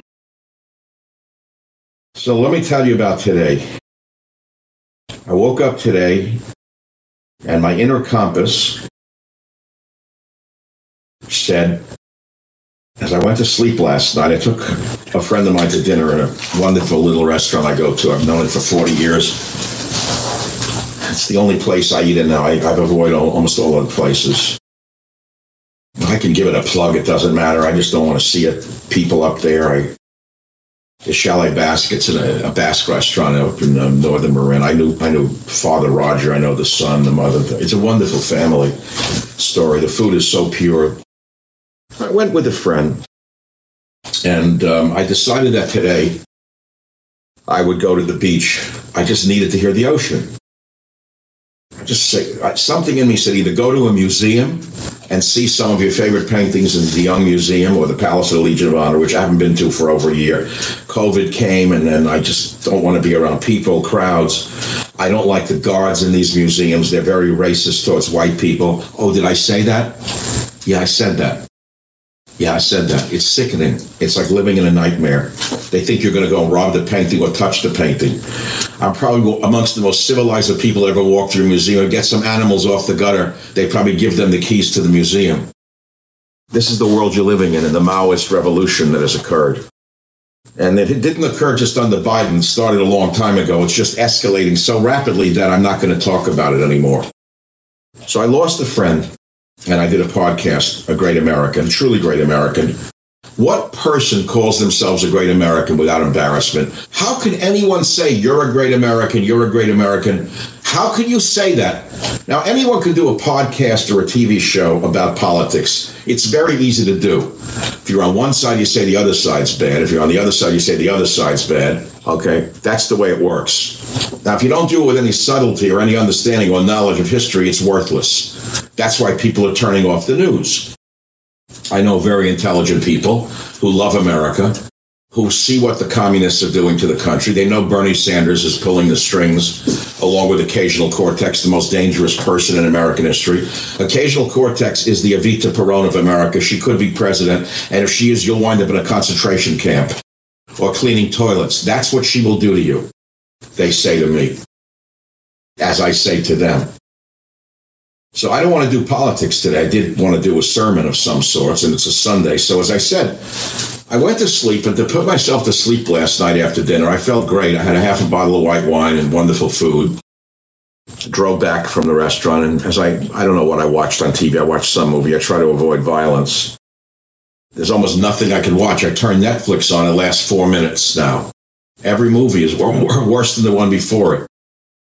So let me tell you about today. I woke up today, and my inner compass said, as I went to sleep last night, I took a friend of mine to dinner at a wonderful little restaurant I go to. I've known it for 40 years. It's the only place I eat in now. I've avoided almost all other places. I can give it a plug. It doesn't matter. I just don't want to see it. People up there. The Chalet Basque, it's a Basque restaurant up in northern Marin. I knew Father Roger. I know the son, the mother. It's a wonderful family story. The food is so pure. I went with a friend, and I decided that today I would go to the beach. I just needed to hear the ocean. Something in me said either go to a museum and see some of your favorite paintings in the Young Museum or the Palace of the Legion of Honor, which I haven't been to for over a year. COVID came, and then I just don't want to be around people, crowds. I don't like the guards in these museums. They're very racist towards white people. Oh, did I say that? Yeah, I said that. It's sickening. It's like living in a nightmare. They think you're going to go and rob the painting or touch the painting. I'm probably amongst the most civilized of people that ever walk through a museum and get some animals off the gutter. They probably give them the keys to the museum. This is the world you're living in the Maoist revolution that has occurred. And it didn't occur just under Biden. It started a long time ago. It's just escalating so rapidly that I'm not going to talk about it anymore. So I lost a friend, and I did a podcast, A Great American, Truly Great American. What person calls themselves a great American without embarrassment? How can anyone say you're a great American, you're a great American? How can you say that? Now, anyone can do a podcast or a TV show about politics. It's very easy to do. If you're on one side, you say the other side's bad. If you're on the other side, you say the other side's bad. Okay? That's the way it works. Now, if you don't do it with any subtlety or any understanding or knowledge of history, it's worthless. That's why people are turning off the news. I know very intelligent people who love America, who see what the communists are doing to the country. They know Bernie Sanders is pulling the strings, along with Occasional Cortex, the most dangerous person in American history. Occasional Cortex is the Evita Peron of America. She could be president, and if she is, you'll wind up in a concentration camp or cleaning toilets. That's what she will do to you, they say to me, as I say to them. So I don't want to do politics today. I did want to do a sermon of some sorts, and it's a Sunday. So as I said, I went to sleep, and to put myself to sleep last night after dinner, I felt great. I had a half a bottle of white wine and wonderful food. Drove back from the restaurant, and as I don't know what I watched on TV. I watched some movie. I try to avoid violence. There's almost nothing I can watch. I turn Netflix on. It lasts 4 minutes now. Every movie is worse than the one before it.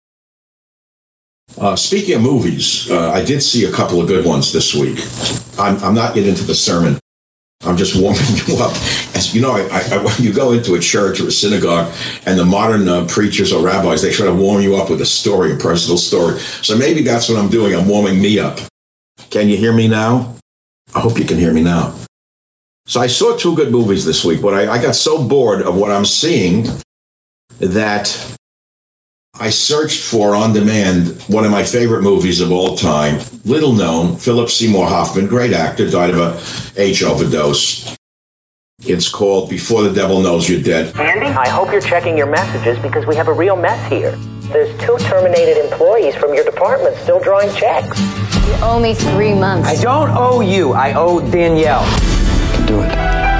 Speaking of movies, I did see a couple of good ones this week. I'm not getting into the sermon. I'm just warming you up. As you know, when you go into a church or a synagogue, and the modern preachers or rabbis, they try to warm you up with a story, a personal story. So maybe that's what I'm doing. I'm warming me up. Can you hear me now? I hope you can hear me now. So I saw 2 good movies this week, but I got so bored of what I'm seeing that I searched for, on demand, one of my favorite movies of all time, little known, Philip Seymour Hoffman, great actor, died of a H overdose. It's called Before the Devil Knows You're Dead. Andy, I hope you're checking your messages because we have a real mess here. There's 2 terminated employees from your department still drawing checks. You owe me 3 months. I don't owe you. I owe Danielle. You can do it.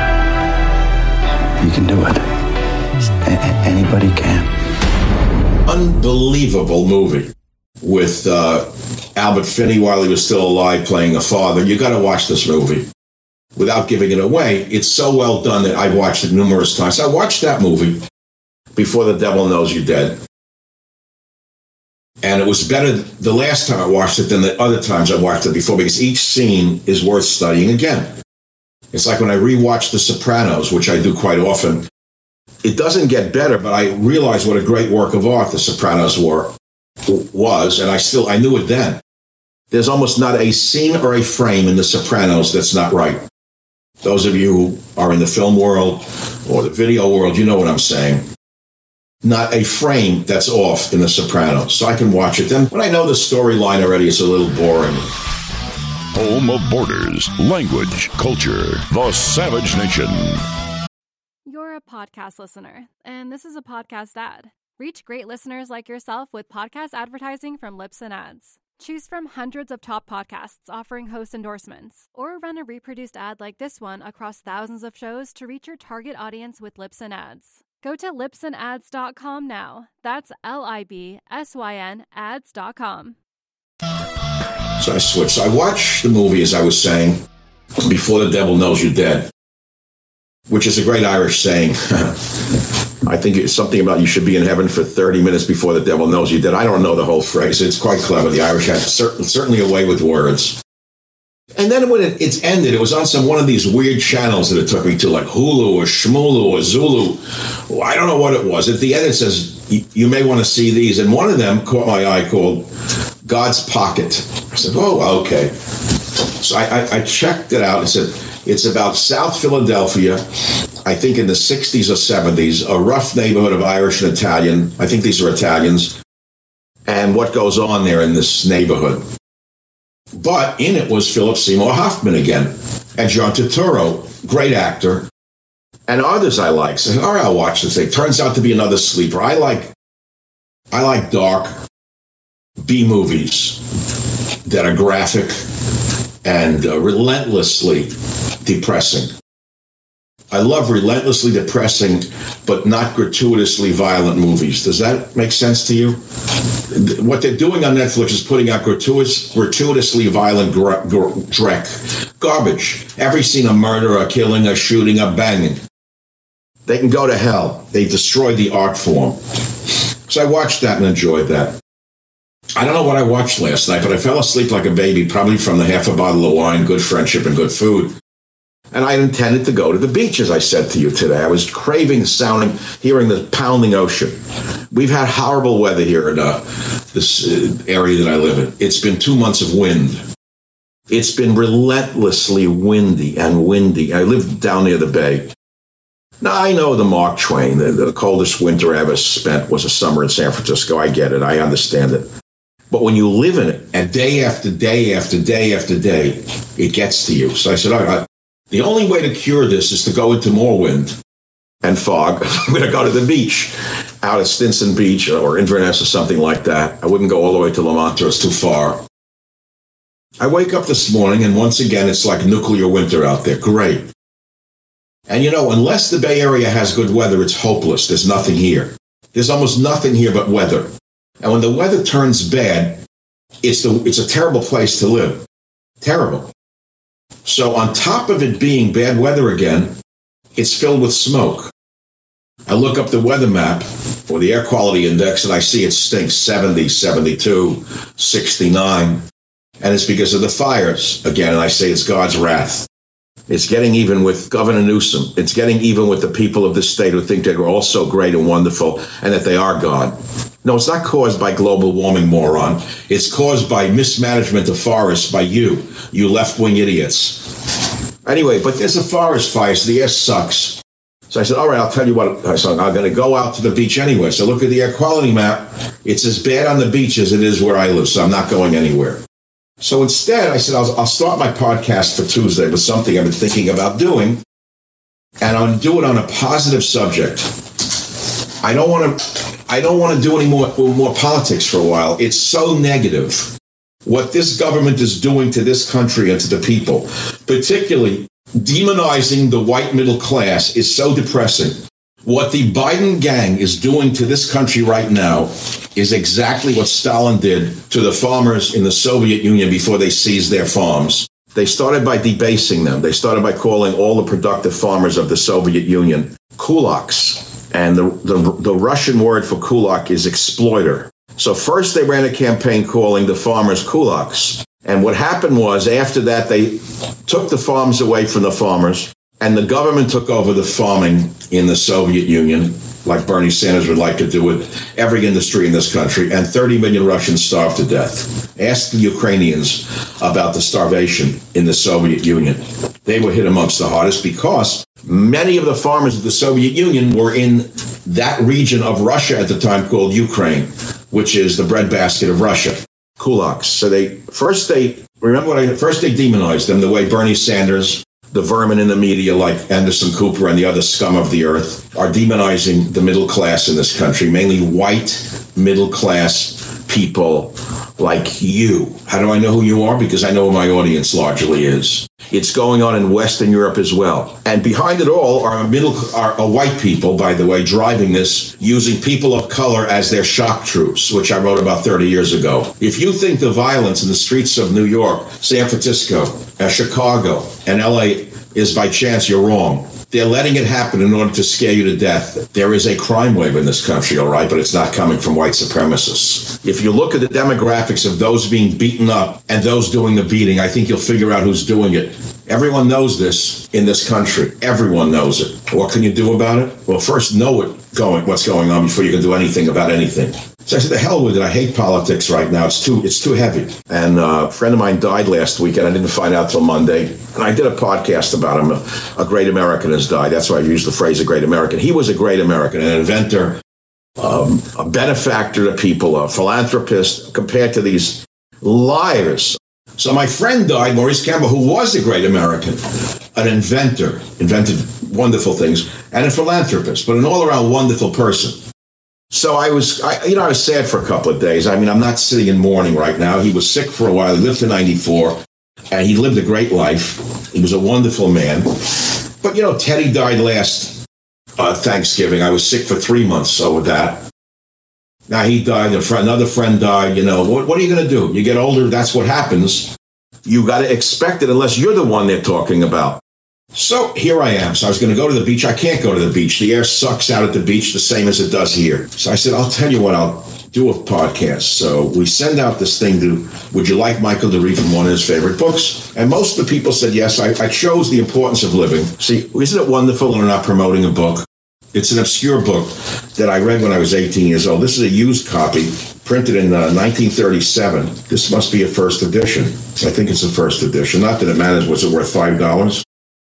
You can do it. Anybody can. Unbelievable movie with Albert Finney while he was still alive playing a father. You got to watch this movie without giving it away. It's so well done that I've watched it numerous times. I watched that movie, Before the Devil Knows You're Dead. And it was better the last time I watched it than the other times I watched it before, because each scene is worth studying again. It's like when I rewatch The Sopranos, which I do quite often. It doesn't get better, but I realize what a great work of art The Sopranos was, and I knew it then. There's almost not a scene or a frame in The Sopranos that's not right. Those of you who are in the film world or the video world, you know what I'm saying. Not a frame that's off in The Sopranos, so I can watch it. Then when I know the storyline already, it's a little boring. Home of borders, language, culture, the Savage Nation. You're a podcast listener, and this is a podcast ad. Reach great listeners like yourself with podcast advertising from Libsyn Ads. Choose from hundreds of top podcasts offering host endorsements, or run a reproduced ad like this one across thousands of shows to reach your target audience with Libsyn Ads. Go to libsynads.com now. That's LIBSYN ads.com. So I switched. So I watched the movie, as I was saying, Before the Devil Knows You're Dead, which is a great Irish saying. I think it's something about you should be in heaven for 30 minutes before the devil knows you're dead. I don't know the whole phrase. It's quite clever. The Irish had certainly a way with words. And then when it's ended, it was on one of these weird channels that it took me to, like Hulu or Shmulu or Zulu. I don't know what it was. At the end, it says, you may want to see these. And one of them caught my eye, called God's Pocket. I said, oh, okay. So I checked it out and said, it's about South Philadelphia, I think in the 60s or 70s, a rough neighborhood of Irish and Italian. I think these are Italians. And what goes on there in this neighborhood. But in it was Philip Seymour Hoffman again. And John Turturro, great actor. And others I like. So, all right, I'll watch this thing. Turns out to be another sleeper. I like dark B movies that are graphic and relentlessly depressing. I love relentlessly depressing, but not gratuitously violent movies. Does that make sense to you? What they're doing on Netflix is putting out gratuitously violent dreck. Garbage. Every scene, a murder, a killing, a shooting, a banging. They can go to hell. They destroyed the art form. So I watched that and enjoyed that. I don't know what I watched last night, but I fell asleep like a baby, probably from the half a bottle of wine, good friendship, and good food. And I intended to go to the beach, as I said to you today. I was craving hearing the pounding ocean. We've had horrible weather here in this area that I live in. It's been 2 months of wind. It's been relentlessly windy and windy. I live down near the bay. Now, I know the Mark Twain, the coldest winter I ever spent was a summer in San Francisco. I get it. I understand it. But when you live in it, and day after day after day after day, it gets to you. So I said, all right, the only way to cure this is to go into more wind and fog. I'm going to go to the beach, out at Stinson Beach or Inverness or something like that. I wouldn't go all the way to La Manta. It's too far. I wake up this morning, and once again, it's like nuclear winter out there. Great. And unless the Bay Area has good weather, it's hopeless. There's nothing here. There's almost nothing here but weather. And when the weather turns bad, it's a terrible place to live. Terrible. So on top of it being bad weather again, it's filled with smoke. I look up the weather map or the air quality index, and I see it stinks 70, 72, 69. And it's because of the fires again. And I say it's God's wrath. It's getting even with Governor Newsom. It's getting even with the people of this state who think they're all so great and wonderful and that they are God. No, it's not caused by global warming, moron. It's caused by mismanagement of forests by you left-wing idiots. Anyway, but there's a forest fire, so the air sucks. So I said, all right, I'll tell you what. I said, I'm going to go out to the beach anyway. So look at the air quality map. It's as bad on the beach as it is where I live, so I'm not going anywhere. So instead, I said, I'll start my podcast for Tuesday with something I've been thinking about doing, and I'll do it on a positive subject. I don't want to do any more politics for a while. It's so negative what this government is doing to this country and to the people, particularly demonizing the white middle class, is so depressing. What the Biden gang is doing to this country right now is exactly what Stalin did to the farmers in the Soviet Union before they seized their farms. They started by debasing them. They started by calling all the productive farmers of the Soviet Union kulaks. And the Russian word for kulak is exploiter. So first they ran a campaign calling the farmers kulaks. And what happened was, after that, they took the farms away from the farmers, and the government took over the farming in the Soviet Union, like Bernie Sanders would like to do with every industry in this country, and 30 million Russians starved to death. Ask the Ukrainians about the starvation in the Soviet Union. They were hit amongst the hardest because many of the farmers of the Soviet Union were in that region of Russia at the time called Ukraine, which is the breadbasket of Russia. Kulaks. So first they demonized them the way Bernie Sanders, the vermin in the media like Anderson Cooper and the other scum of the earth are demonizing the middle class in this country, mainly white middle class people like you. How do I know who you are? Because I know who my audience largely is. It's going on in Western Europe as well. And behind it all are white people, by the way, driving this, using people of color as their shock troops, which I wrote about 30 years ago. If you think the violence in the streets of New York, San Francisco, Chicago, and LA is by chance, you're wrong. They're letting it happen in order to scare you to death. There is a crime wave in this country, all right, but it's not coming from white supremacists. If you look at the demographics of those being beaten up and those doing the beating, I think you'll figure out who's doing it. Everyone knows this in this country. Everyone knows it. What can you do about it? Well, first know what's going on before you can do anything about anything. So I said, the hell with it. I hate politics right now. It's too heavy. And a friend of mine died last week, and I didn't find out till Monday. And I did a podcast about him. A great American has died. That's why I use the phrase a great American. He was a great American, an inventor, a benefactor to people, a philanthropist, compared to these liars. So my friend died, Maurice Campbell, who was a great American, an inventor, invented wonderful things, and a philanthropist, but an all-around wonderful person. So I was sad for a couple of days. I mean, I'm not sitting in mourning right now. He was sick for a while. He lived to 94, and he lived a great life. He was a wonderful man. But, Teddy died last Thanksgiving. I was sick for 3 months, so with that. Now he died, another friend died. What are you going to do? You get older, that's what happens. You got to expect it unless you're the one they're talking about. So here I am. So I was going to go to the beach. I can't go to the beach. The air sucks out at the beach the same as it does here. So I said, I'll tell you what, I'll do a podcast. So we send out this thing to, would you like Michael to read from one of his favorite books? And most of the people said yes. I chose The Importance of Living. See, isn't it wonderful when we're not promoting a book? It's an obscure book that I read when I was 18 years old. This is a used copy, printed in 1937. This must be a first edition. I think it's a first edition. Not that it matters. Was it worth $5?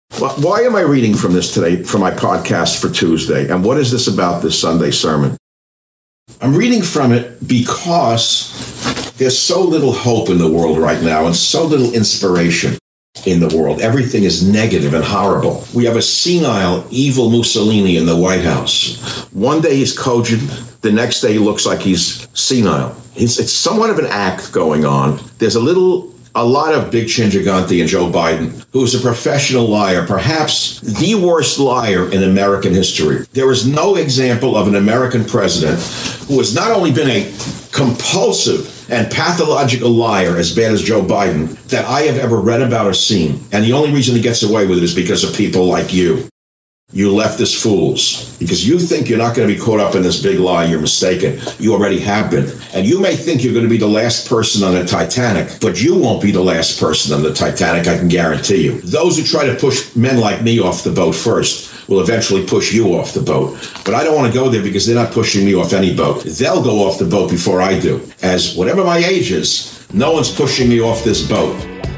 Well, why am I reading from this today for my podcast for Tuesday? And what is this about this Sunday sermon? I'm reading from it because there's so little hope in the world right now and so little inspiration in the world. Everything is negative and horrible. We have a senile, evil Mussolini in the White House. One day he's cogent, the next day he looks like he's senile. It's somewhat of an act going on. There's a lot of big chingiganti in Joe Biden, who is a professional liar, perhaps the worst liar in American history. There is no example of an American president who has not only been a compulsive and pathological liar as bad as Joe Biden that I have ever read about or seen. And the only reason he gets away with it is because of people like you. You leftist fools. Because you think you're not going to be caught up in this big lie. You're mistaken. You already have been. And you may think you're going to be the last person on the Titanic, but you won't be the last person on the Titanic, I can guarantee you. Those who try to push men like me off the boat first will eventually push you off the boat. But I don't want to go there because they're not pushing me off any boat. They'll go off the boat before I do. As whatever my age is, no one's pushing me off this boat.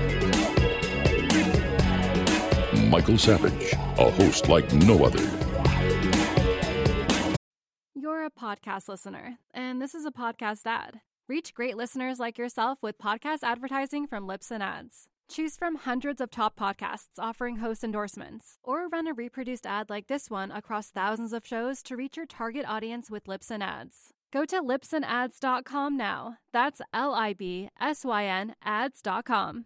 Michael Savage, a host like no other. You're a podcast listener, and this is a podcast ad. Reach great listeners like yourself with podcast advertising from Libsyn Ads. Choose from hundreds of top podcasts offering host endorsements, or run a reproduced ad like this one across thousands of shows to reach your target audience with Libsyn Ads. Go to libsynads.com now. That's LIBSYN ads.com.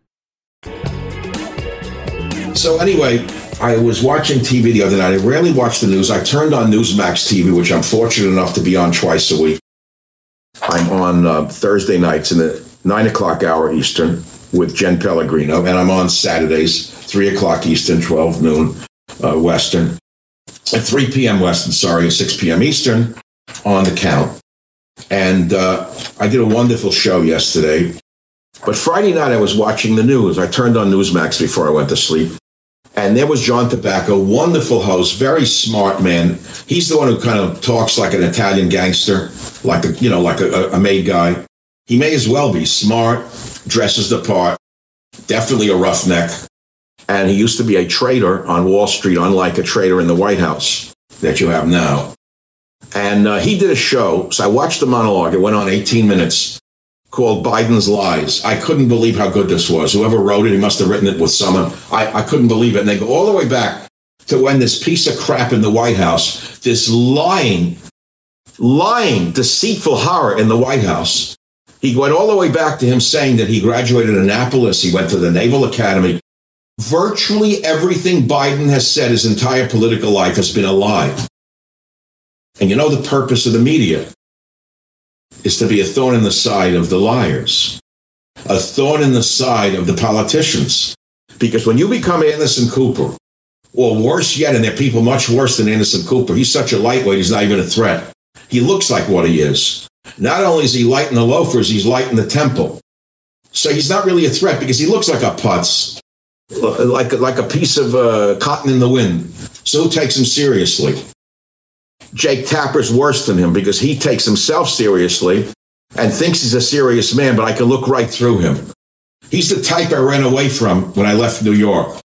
So anyway, I was watching TV the other night. I rarely watch the news. I turned on Newsmax TV, which I'm fortunate enough to be on twice a week. I'm on Thursday nights in the 9 o'clock hour Eastern with Jen Pellegrino, and I'm on Saturdays, 3 o'clock Eastern, 12 noon Western, at 3 p.m. Western, 6 p.m. Eastern on The Count. And I did a wonderful show yesterday. But Friday night I was watching the news. I turned on Newsmax before I went to sleep. And there was John Tabacco, wonderful host, very smart man. He's the one who kind of talks like an Italian gangster, like a made guy. He may as well be smart, dresses the part, definitely a roughneck. And he used to be a trader on Wall Street, unlike a trader in the White House that you have now. And he did a show. So I watched the monologue. It went on 18 minutes. Called Biden's Lies. I couldn't believe how good this was. Whoever wrote it, he must have written it with someone. I couldn't believe it. And they go all the way back to when this piece of crap in the White House, this lying, deceitful horror in the White House. He went all the way back to him saying that he graduated in Annapolis. He went to the Naval Academy. Virtually everything Biden has said his entire political life has been a lie. And you know the purpose of the media is to be a thorn in the side of the liars, a thorn in the side of the politicians. Because when you become Anderson Cooper, or worse yet, and there are people much worse than Anderson Cooper, he's such a lightweight, he's not even a threat. He looks like what he is. Not only is he light in the loafers, he's light in the temple. So he's not really a threat because he looks like a putz, like a piece of cotton in the wind. So who takes him seriously? Jake Tapper's worse than him because he takes himself seriously and thinks he's a serious man, but I can look right through him. He's the type I ran away from when I left New York.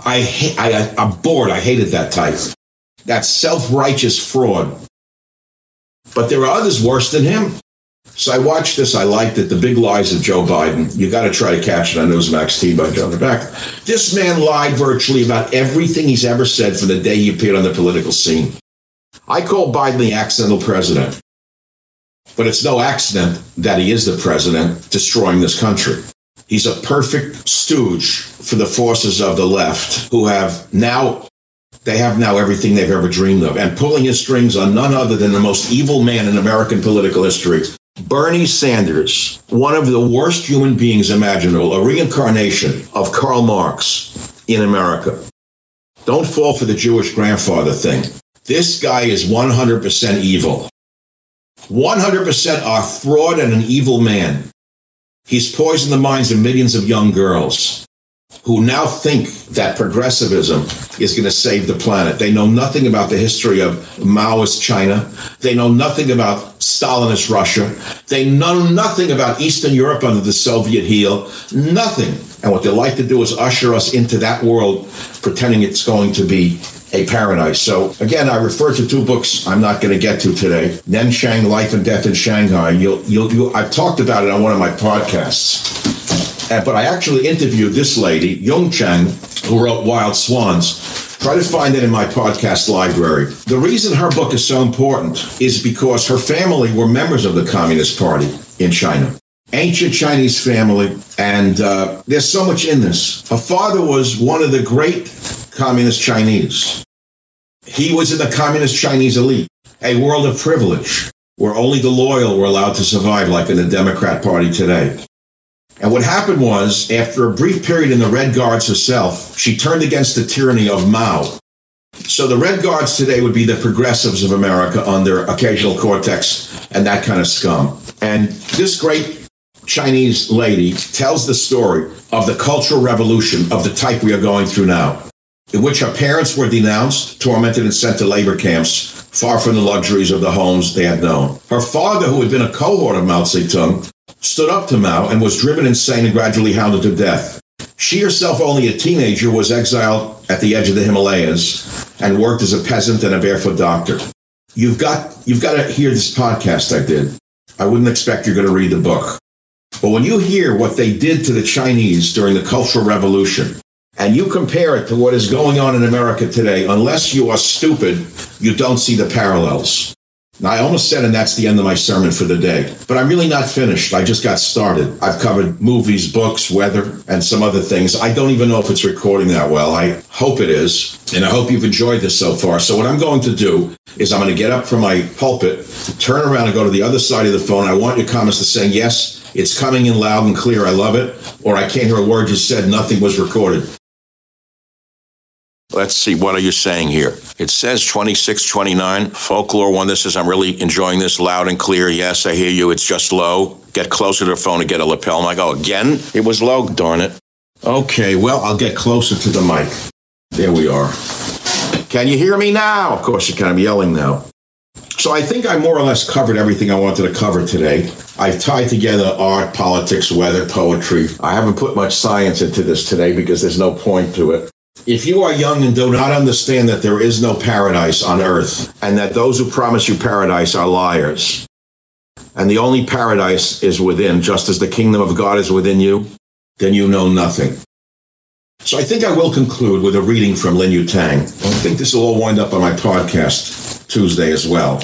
I'm bored. I hated that type. That self-righteous fraud. But there are others worse than him. So I watched this. I liked it. The Big Lies of Joe Biden. You got to try to catch it on Newsmax TV by John Tabacco. This man lied virtually about everything he's ever said from the day he appeared on the political scene. I call Biden the accidental president, but it's no accident that he is the president destroying this country. He's a perfect stooge for the forces of the left who have now everything they've ever dreamed of, and pulling his strings on none other than the most evil man in American political history, Bernie Sanders, one of the worst human beings imaginable, a reincarnation of Karl Marx in America. Don't fall for the Jewish grandfather thing. This guy is 100% evil. 100% a fraud and an evil man. He's poisoned the minds of millions of young girls who now think that progressivism is going to save the planet. They know nothing about the history of Maoist China. They know nothing about Stalinist Russia. They know nothing about Eastern Europe under the Soviet heel. Nothing. And what they like to do is usher us into that world, pretending it's going to be a paradise. So again, I refer to two books I'm not going to get to today. Nanshang, Life and Death in Shanghai. I've talked about it on one of my podcasts. But I actually interviewed this lady, Yung Chang, who wrote Wild Swans. Try to find it in my podcast library. The reason her book is so important is because her family were members of the Communist Party in China. Ancient Chinese family, and there's so much in this. Her father was one of the great Communist Chinese. He was in the Communist Chinese elite, a world of privilege, where only the loyal were allowed to survive, like in the Democrat Party today. And what happened was, after a brief period in the Red Guards herself, she turned against the tyranny of Mao. So the Red Guards today would be the progressives of America under occasional Cortex and that kind of scum. And this great Chinese lady tells the story of the Cultural Revolution of the type we are going through now, in which her parents were denounced, tormented, and sent to labor camps, far from the luxuries of the homes they had known. Her father, who had been a cohort of Mao Zedong, stood up to Mao and was driven insane and gradually hounded to death. She herself, only a teenager, was exiled at the edge of the Himalayas and worked as a peasant and a barefoot doctor. You've got to hear this podcast I did. I wouldn't expect you're going to read the book. But when you hear what they did to the Chinese during the Cultural Revolution, and you compare it to what is going on in America today, unless you are stupid, you don't see the parallels. Now, I almost said, and that's the end of my sermon for the day, but I'm really not finished. I just got started. I've covered movies, books, weather, and some other things. I don't even know if it's recording that well. I hope it is, and I hope you've enjoyed this so far. So what I'm going to do is I'm going to get up from my pulpit, turn around and go to the other side of the phone. I want your comments to say, yes, it's coming in loud and clear, I love it, or I can't hear a word you said, nothing was recorded. Let's see, what are you saying here? It says 2629, Folklore One. This is, I'm really enjoying this, loud and clear. Yes, I hear you, it's just low. Get closer to the phone and get a lapel mic. Oh, again? It was low, darn it. Okay, well, I'll get closer to the mic. There we are. Can you hear me now? Of course you can, I'm yelling now. So I think I more or less covered everything I wanted to cover today. I've tied together art, politics, weather, poetry. I haven't put much science into this today because there's no point to it. If you are young and do not understand that there is no paradise on earth, and that those who promise you paradise are liars, and the only paradise is within, just as the kingdom of God is within you, then you know nothing. So I think I will conclude with a reading from Lin Yutang. I think this will all wind up on my podcast Tuesday as well.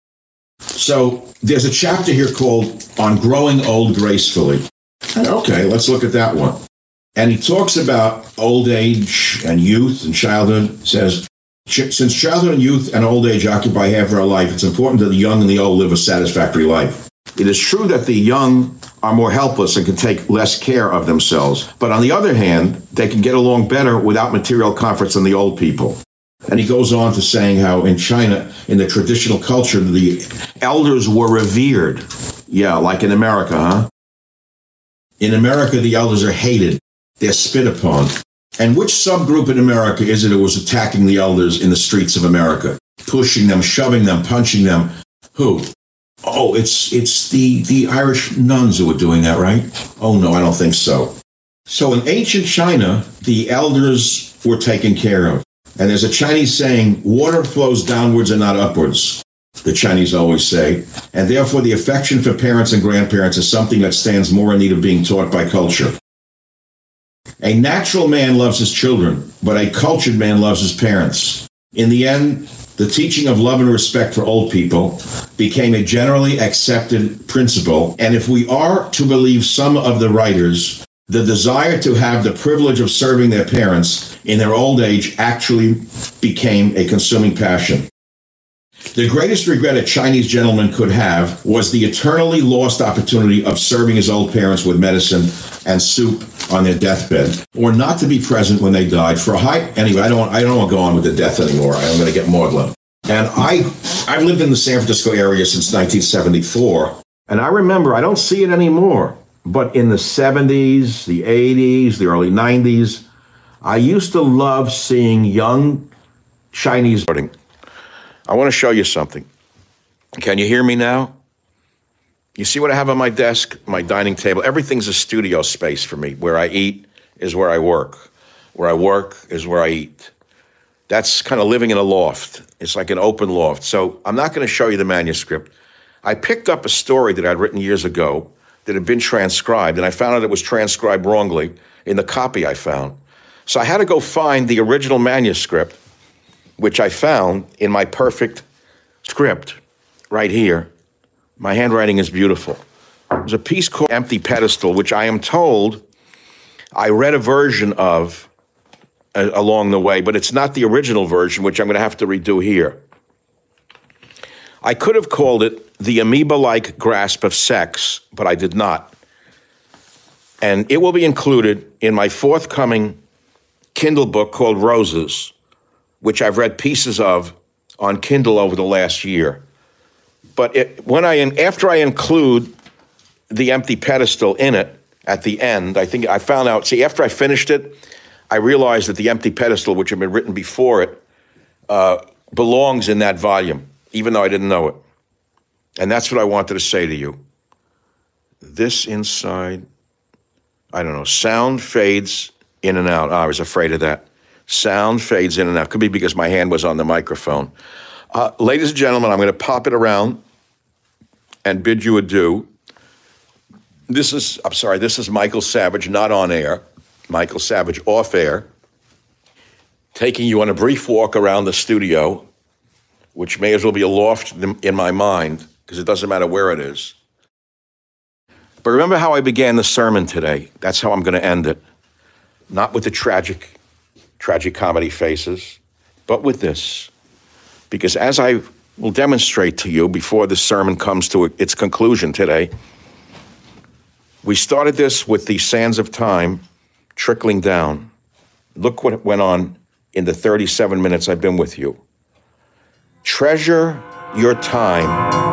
So there's a chapter here called On Growing Old Gracefully. Okay, let's look at that one. And he talks about old age and youth and childhood. It says, since childhood and youth and old age occupy half of our life, it's important that the young and the old live a satisfactory life. It is true that the young are more helpless and can take less care of themselves. But on the other hand, they can get along better without material comforts than the old people. And he goes on to saying how in China, in the traditional culture, the elders were revered. Yeah, like in America, huh? In America, the elders are hated. They're spit upon. And which subgroup in America is it who was attacking the elders in the streets of America? Pushing them, shoving them, punching them. Who? Oh, it's the Irish nuns who were doing that, right? Oh, no, I don't think so. So in ancient China, the elders were taken care of. And there's a Chinese saying, water flows downwards and not upwards, the Chinese always say. And therefore, the affection for parents and grandparents is something that stands more in need of being taught by culture. A natural man loves his children, but a cultured man loves his parents. In the end, the teaching of love and respect for old people became a generally accepted principle. And if we are to believe some of the writers, the desire to have the privilege of serving their parents in their old age actually became a consuming passion. The greatest regret a Chinese gentleman could have was the eternally lost opportunity of serving his old parents with medicine and soup on their deathbed, or not to be present when they died. Anyway, I don't want to go on with the death anymore. I'm going to get maudlin. And I've lived in the San Francisco area since 1974, and I remember, I don't see it anymore, but in the 70s, the 80s, the early 90s, I used to love seeing young Chinese. I want to show you something. Can you hear me now? You see what I have on my desk, my dining table? Everything's a studio space for me, where I eat, is where I work. Where I work is where I eat. That's kind of living in a loft. It's like an open loft. So I'm not going to show you the manuscript. I picked up a story that I'd written years ago that had been transcribed, and I found out it was transcribed wrongly in the copy I found. So I had to go find the original manuscript, which I found in my perfect script right here. My handwriting is beautiful. There's a piece called Empty Pedestal, which I am told I read a version of along the way, but it's not the original version, which I'm going to have to redo here. I could have called it The Amoeba-Like Grasp of Sex, but I did not. And it will be included in my forthcoming Kindle book called Roses, which I've read pieces of on Kindle over the last year. But after I include The Empty Pedestal in it at the end, I found out, after I finished it, I realized that The Empty Pedestal, which had been written before it, belongs in that volume, even though I didn't know it. And that's what I wanted to say to you. This inside, I don't know, sound fades in and out. I was afraid of that. Sound fades in and out. Could be because my hand was on the microphone. Ladies and gentlemen, I'm going to pop it around and bid you adieu. This is Michael Savage, not on air. Michael Savage off air, taking you on a brief walk around the studio, which may as well be a loft in my mind, because it doesn't matter where it is. But remember how I began the sermon today. That's how I'm going to end it. Not with the tragic comedy faces, but with this. Because as I will demonstrate to you before the sermon comes to its conclusion today, we started this with the sands of time trickling down. Look what went on in the 37 minutes I've been with you. Treasure your time.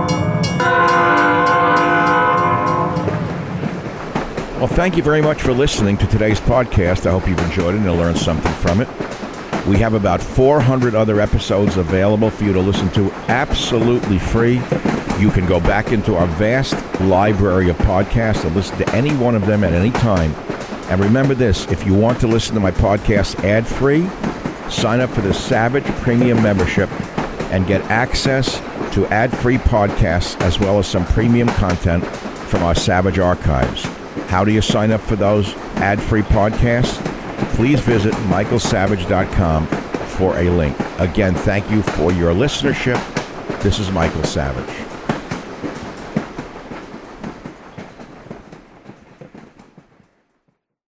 Well, thank you very much for listening to today's podcast. I hope you've enjoyed it and you'll learn something from it. We have about 400 other episodes available for you to listen to absolutely free. You can go back into our vast library of podcasts and listen to any one of them at any time. And remember this, if you want to listen to my podcast ad-free, sign up for the Savage Premium membership and get access to ad-free podcasts as well as some premium content from our Savage archives. How do you sign up for those ad-free podcasts? Please visit michaelsavage.com for a link. Again, thank you for your listenership. This is Michael Savage.